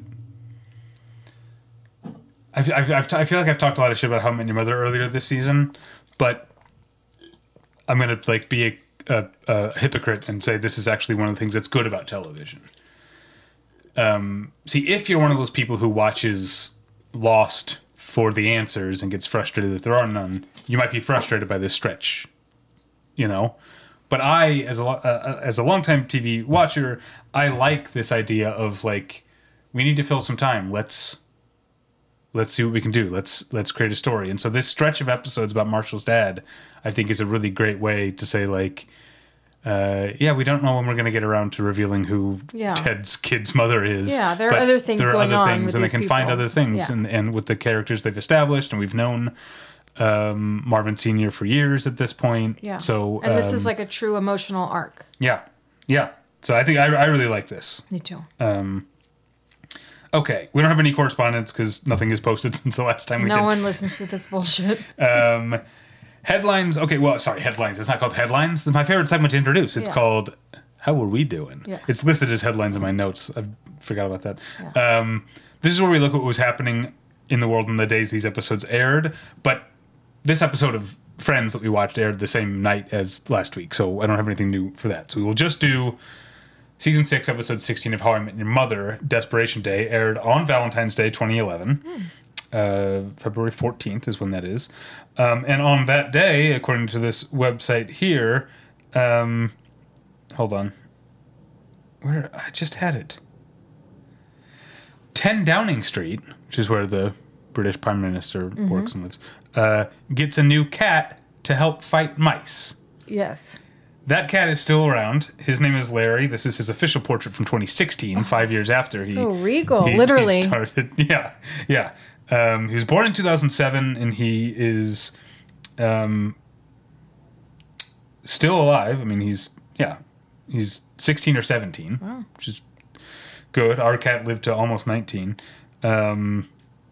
I've, I've, I've t- I feel like I've talked a lot of shit about How I Met Your Mother earlier this season, but I'm gonna like be a, a, a hypocrite and say this is actually one of the things that's good about television. Um, see, if you're one of those people who watches Lost for the answers and gets frustrated that there are none, you might be frustrated by this stretch, you know. But I, as a lo- uh, as a longtime T V watcher, I like this idea of like, we need to fill some time. Let's. Let's see what we can do. Let's let's create a story. And so this stretch of episodes about Marshall's dad, I think, is a really great way to say, like, uh, yeah, we don't know when we're going to get around to revealing who Yeah. Ted's kid's mother is. Yeah, there are but other things there are going other on things, with and they these can find people. other things. Yeah. And, and with the characters they've established, and we've known um, Marvin Senior for years at this point. Yeah. So and this is um, like a true emotional arc. yeah, yeah. So I think I, I really like this. Me too. Okay, we don't have any correspondence because nothing is posted since the last time we No did. one listens to this bullshit. Um, headlines. Okay, well, sorry, headlines. It's not called headlines. It's my favorite segment to introduce. It's Yeah. called How Were We Doing? Yeah. It's listed as headlines in my notes. I forgot about that. Um, this is where we look at what was happening in the world in the days these episodes aired. But this episode of Friends that we watched aired the same night as last week, so I don't have anything new for that. So we will just do Season six, Episode sixteen of How I Met Your Mother, Desperation Day, aired on Valentine's Day twenty eleven. Uh, February fourteenth is when that is. Um, and on that day, according to this website here, um, hold on. Where? I just had it. ten Downing Street, which is where the British Prime Minister works and lives, uh, gets a new cat to help fight mice. Yes. That cat is still around. His name is Larry. This is his official portrait from twenty sixteen, five years after he... So regal, he- he literally. started. Yeah, yeah. Um, he was born in two thousand seven, and he is um, still alive. I mean, he's, yeah, he's sixteen or seventeen, Wow. which is good. Our cat lived to almost nineteen. Um,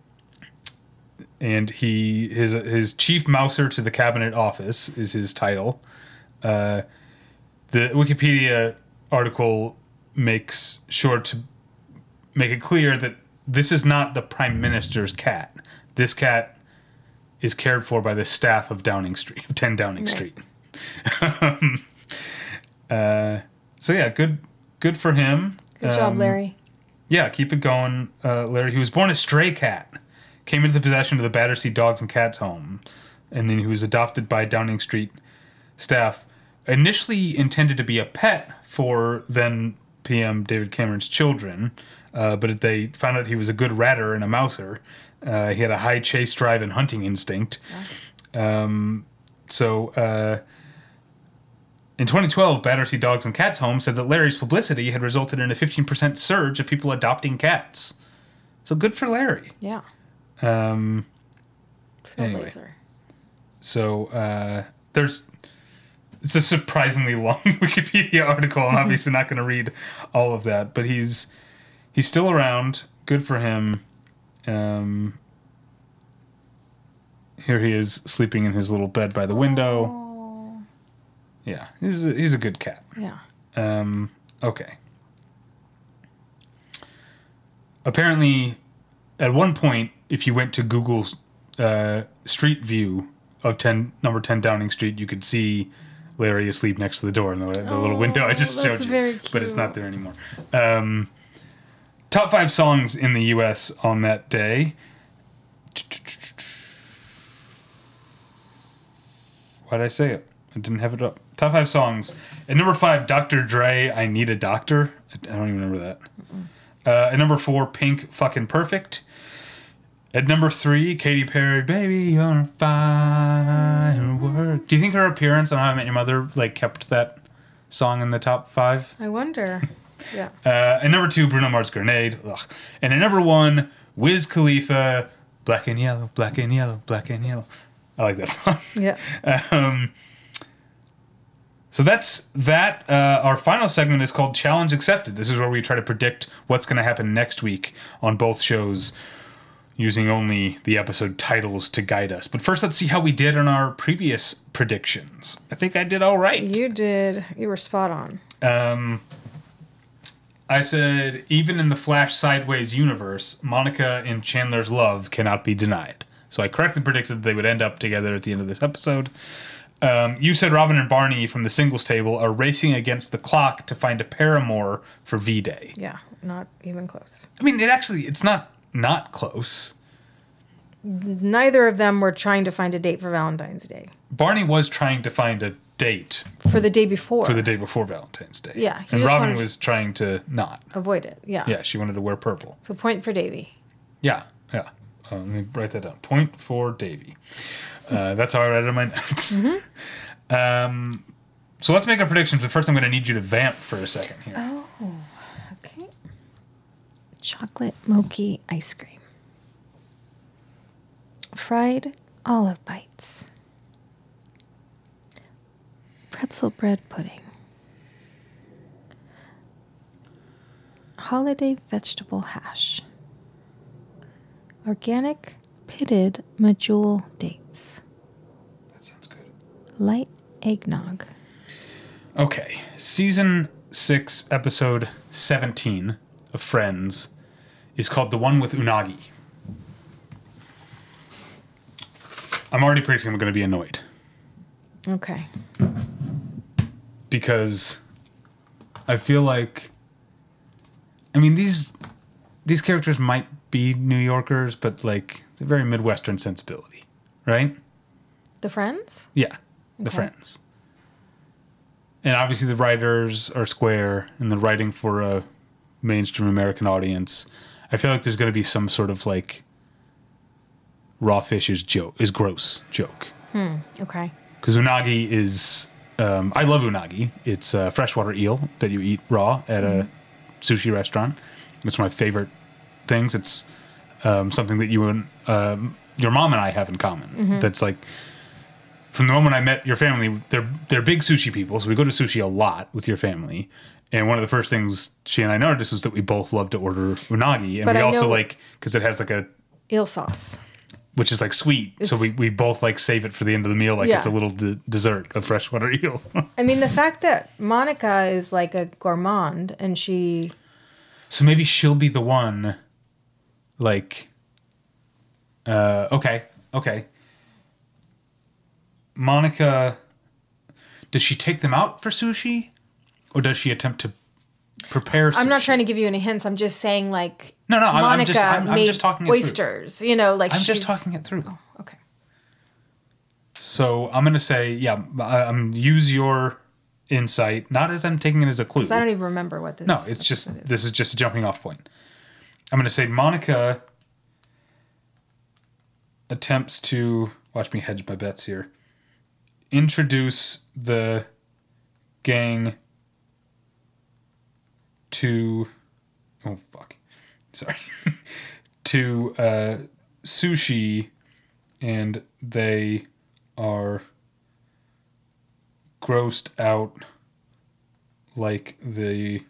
and he his his chief mouser to the cabinet office is his title. Uh, the Wikipedia article makes sure to make it clear that this is not the Prime Minister's cat. This cat is cared for by the staff of Downing Street, of ten Downing Right. Street. Uh, so yeah, good good for him. Good job, Um, Larry. Yeah, keep it going, uh, Larry. He was born a stray cat, came into the possession of the Battersea Dogs and Cats home, and then he was adopted by Downing Street staff. Initially intended to be a pet for then P M David Cameron's children, uh, but they found out he was a good ratter and a mouser. Uh, he had a high chase drive and hunting instinct. Um, so... Uh, In twenty twelve, Battersea Dogs and Cats Home said that Larry's publicity had resulted in a fifteen percent surge of people adopting cats. So good for Larry. Yeah. Um, anyway, Trailblazer. so uh, there's... It's a surprisingly long Wikipedia article. I'm obviously not going to read all of that, but he's he's still around. Good for him. Um, here he is sleeping in his little bed by the window. Oh. Yeah, he's a, he's a good cat. Yeah. Um, okay. Apparently, at one point, if you went to Google's uh, Street View of ten, number ten Downing Street, you could see Larry asleep next to the door in the, the little window I just Oh, showed that's you. very But it's cute. not there anymore. Um, top five songs in the U S on that day. Why did I say it? I didn't have it up. Top five songs. At number five, Doctor Dre, I Need a Doctor. I I don't even remember that. Uh, at number four, Pink, Fucking Perfect. At number three, Katy Perry, Baby, You're a Firework. Do you think her appearance on How I Met Your Mother like kept that song in the top five? I wonder. Yeah. Uh, at number two, Bruno Mars, Grenade. Ugh. And at number one, Wiz Khalifa, Black and Yellow, Black and Yellow, Black and Yellow. I like that song. Yeah. Um, so that's that. Uh, our final segment is called Challenge Accepted. This is where we try to predict what's going to happen next week on both shows using only the episode titles to guide us. But first, let's see how we did on our previous predictions. I think I did all right. You did. You were spot on. Um, I said, even in the Flash Sideways universe, Monica and Chandler's love cannot be denied. So I correctly predicted they would end up together at the end of this episode. Um, you said Robin and Barney from the singles table are racing against the clock to find a paramour for V-Day. Yeah. Not even close. I mean, it actually, it's not not close. Neither of them were trying to find a date for Valentine's Day. Barney was trying to find a date For the day before. for the day before Valentine's Day. Yeah, he And just Robin wanted- was trying to not. Avoid it. Yeah. Yeah, she wanted to wear purple. So point for Davy. Yeah, yeah. Uh, let me write that down. Point for Davy. Uh, that's how I write it in my notes. Mm-hmm. Um, so let's make our predictions, but first I'm going to need you to vamp for a second here. Oh, okay. Chocolate mochi ice cream. Fried olive bites. Pretzel bread pudding. Holiday vegetable hash. Organic pitted medjool dates. That sounds good. Light eggnog. Okay, season six, episode seventeen of Friends is called The One with Unagi. I'm already predicting I'm going to be annoyed Okay. because I feel like, I mean, these these characters might be New Yorkers, but like they're very Midwestern sensibility, right? The Friends? Yeah, the Okay. Friends. And obviously the writers are square and they're writing for a mainstream American audience. I feel like there's going to be some sort of like raw fish is joke is gross joke. Okay. Because unagi is, um, I love unagi. It's a freshwater eel that you eat raw at a sushi restaurant. It's one of my favorite things. It's um, something that you and um, your mom and I have in common. That's like, from the moment I met your family, they're they're big sushi people. So we go to sushi a lot with your family. And one of the first things she and I noticed was that we both love to order unagi, and But we I also know- like because it has like a Eel sauce. which is like sweet. so It's- we, we both like save it for the end of the meal, like Yeah. it's a little d- dessert of freshwater eel. I mean, the fact that Monica is like a gourmand and she. So maybe she'll be the one. Like, uh, okay, okay. Monica, does she take them out for sushi? or does she attempt to prepare sushi? I'm not trying to give you any hints. I'm just saying, like, No, no, I'm, I'm Monica just I'm, I'm made just talking it oysters. You know, like through. I'm she's just talking it through. Oh, okay. So I'm gonna say, yeah, I- I'm use your insight, not as I'm taking it as a clue. 'Cause I don't even remember what this. No, it's just episode is. this is just a jumping off point. I'm gonna say Monica attempts to watch me hedge my bets here. Introduce the gang to oh fuck, sorry, to uh, sushi, and they are grossed out like the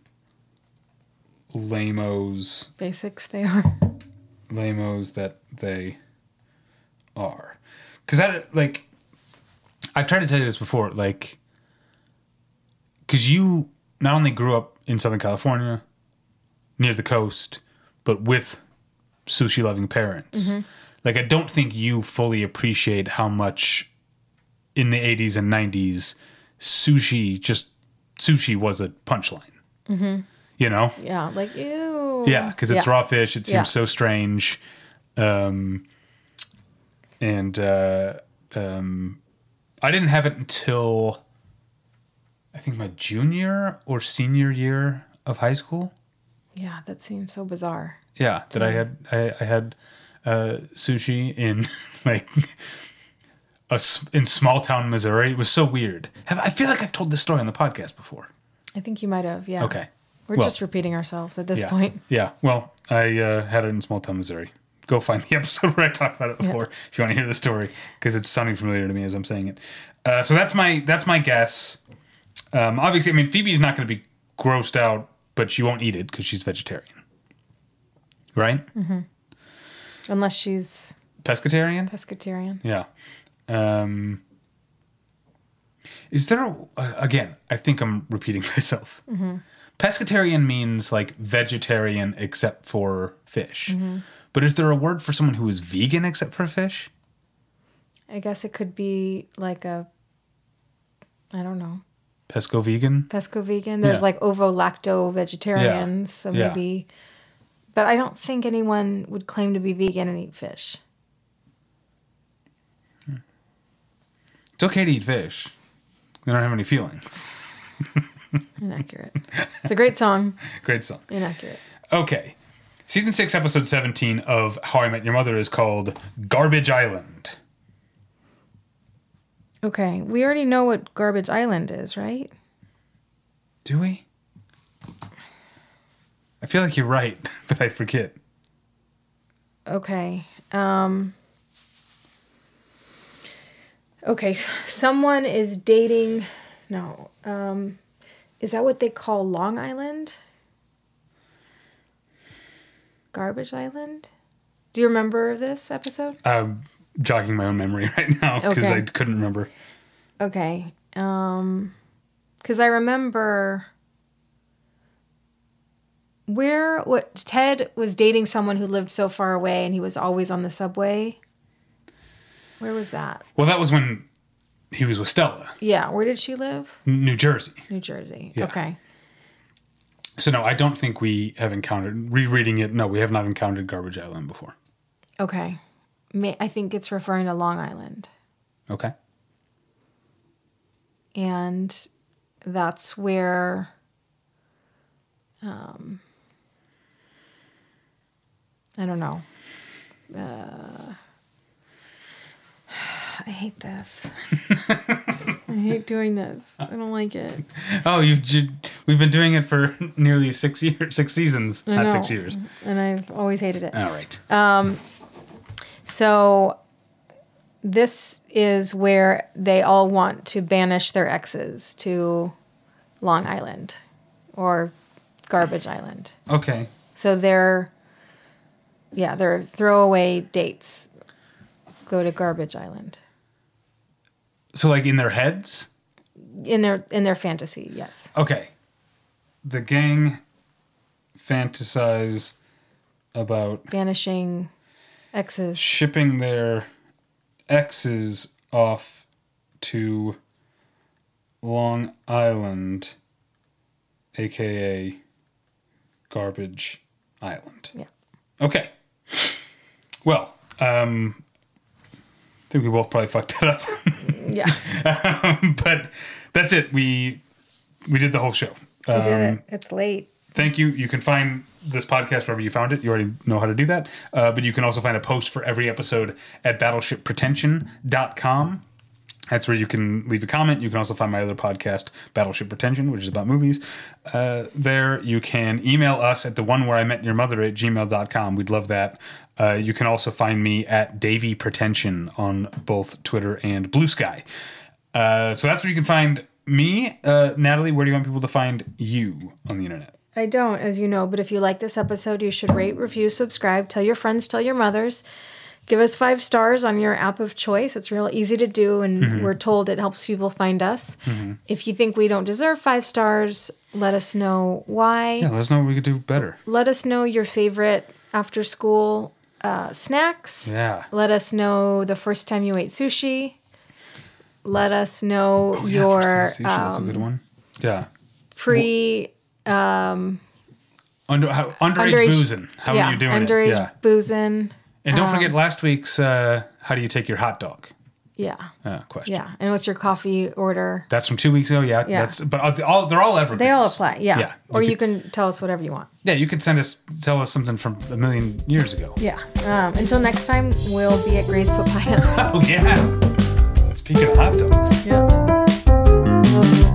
lamos basics. They are. lamos that they are. Because that, like, I've tried to tell you this before, like, because you not only grew up in Southern California, near the coast, but with sushi loving parents. Mm-hmm. Like, I don't think you fully appreciate how much in the eighties and nineties sushi just sushi was a punchline. Mm-hmm. You know? Yeah, like ew. Yeah, because it's Yeah. raw fish. It seems Yeah. so strange. Um, and uh, um, I didn't have it until I think my junior or senior year of high school. Yeah, that seems so bizarre. Yeah, that I had I, I had uh, sushi in like a s in small town Missouri. It was so weird. Have, I feel like I've told this story on the podcast before. I think you might have. Yeah. Okay. We're Well, just repeating ourselves at this yeah. point. Yeah. Well, I uh, had it in small town Missouri. Go find the episode where I talked about it before if you want to hear the story, because it's sounding familiar to me as I'm saying it. Uh, so that's my that's my guess. Um, obviously, I mean Phoebe's not going to be grossed out, but she won't eat it because she's vegetarian, right? Unless she's Pescatarian. pescatarian. Yeah. Um, is there a, uh, again? I think I'm repeating myself. Pescatarian means like vegetarian except for fish. But is there a word for someone who is vegan except for fish? I guess it could be like a, I don't know, Pesco vegan? pesco vegan. There's Yeah. like ovo lacto vegetarians, so Yeah. maybe. But I don't think anyone would claim to be vegan and eat fish. It's okay to eat fish. They don't have any feelings. Inaccurate. It's a great song. Great song. Inaccurate. Okay. Season six, episode seventeen of How I Met Your Mother is called Garbage Island. Okay, we already know what Garbage Island is, right? Do we? I feel like you're right, but I forget. Okay. Um Okay, s- someone is dating no. Um is that what they call Long Island? Garbage Island? Do you remember this episode? I'm jogging my own memory right now because Okay. I couldn't remember. Okay. Um cuz I remember where what Ted was dating someone who lived so far away and he was always on the subway. Where was that? Well, that was when he was with Stella, Yeah, where did she live? New Jersey. New Jersey. Yeah. Okay. So no, I don't think we have encountered, rereading it, no, we have not encountered Garbage Island before. Okay. May, I think it's referring to Long Island. Okay. And that's where um I don't know. Uh, I hate this. I hate doing this. I don't like it. Oh, you, you we've been doing it for nearly six years, six seasons, I not know. six years. And I've always hated it. All right. So this is where they all want to banish their exes to Long Island or Garbage Island. Okay. So they're, yeah, their throwaway dates go to Garbage Island So like in their heads? in their in their fantasy. Yes. Okay. The gang fantasize about Banishing exes. shipping their exes off to Long Island A K A Garbage Island. Yeah. Okay. Well, um, I think we both probably fucked that up. Yeah. um, but that's it. We we did the whole show. We Um, did it. It's late. Thank you. You can find this podcast wherever you found it. You already know how to do that. Uh, but you can also find a post for every episode at battleship pretension dot com. That's where you can leave a comment. You can also find my other podcast, Battleship Pretension, which is about movies. Uh, there, you can email us at the one where I met your mother at gmail dot com. We'd love that. Uh, you can also find me at Davy Pretension on both Twitter and Blue Sky. Uh, so that's where you can find me. Uh, Natalie, where do you want people to find you on the internet? I don't, as you know, but if you like this episode, you should rate, review, subscribe, tell your friends, tell your mothers. Give us five stars on your app of choice. It's real easy to do, and mm-hmm. we're told it helps people find us. Mm-hmm. If you think we don't deserve five stars, let us know why. Yeah, let us know what we could do better. Let us know your favorite after-school uh, snacks. Yeah. Let us know the first time you ate sushi. Let us know Oh, yeah, your first time sushi, um, that's a good one. Yeah. pre... Um, Under, how, underage, underage boozing. How yeah, are you doing underage it? Yeah. boozing. And don't um, forget last week's uh, how do you take your hot dog Yeah. uh, question. Yeah. And what's your coffee order? That's from two weeks ago. Yeah. Yeah. That's but all, all they're all evergreens. They all apply. Yeah. Yeah. Or you you could, can tell us whatever you want. Yeah. You could send us tell us something from a million years ago. Yeah. Um, until next time, we'll be at Gray's Papaya. Oh yeah. Speaking of hot dogs. Yeah.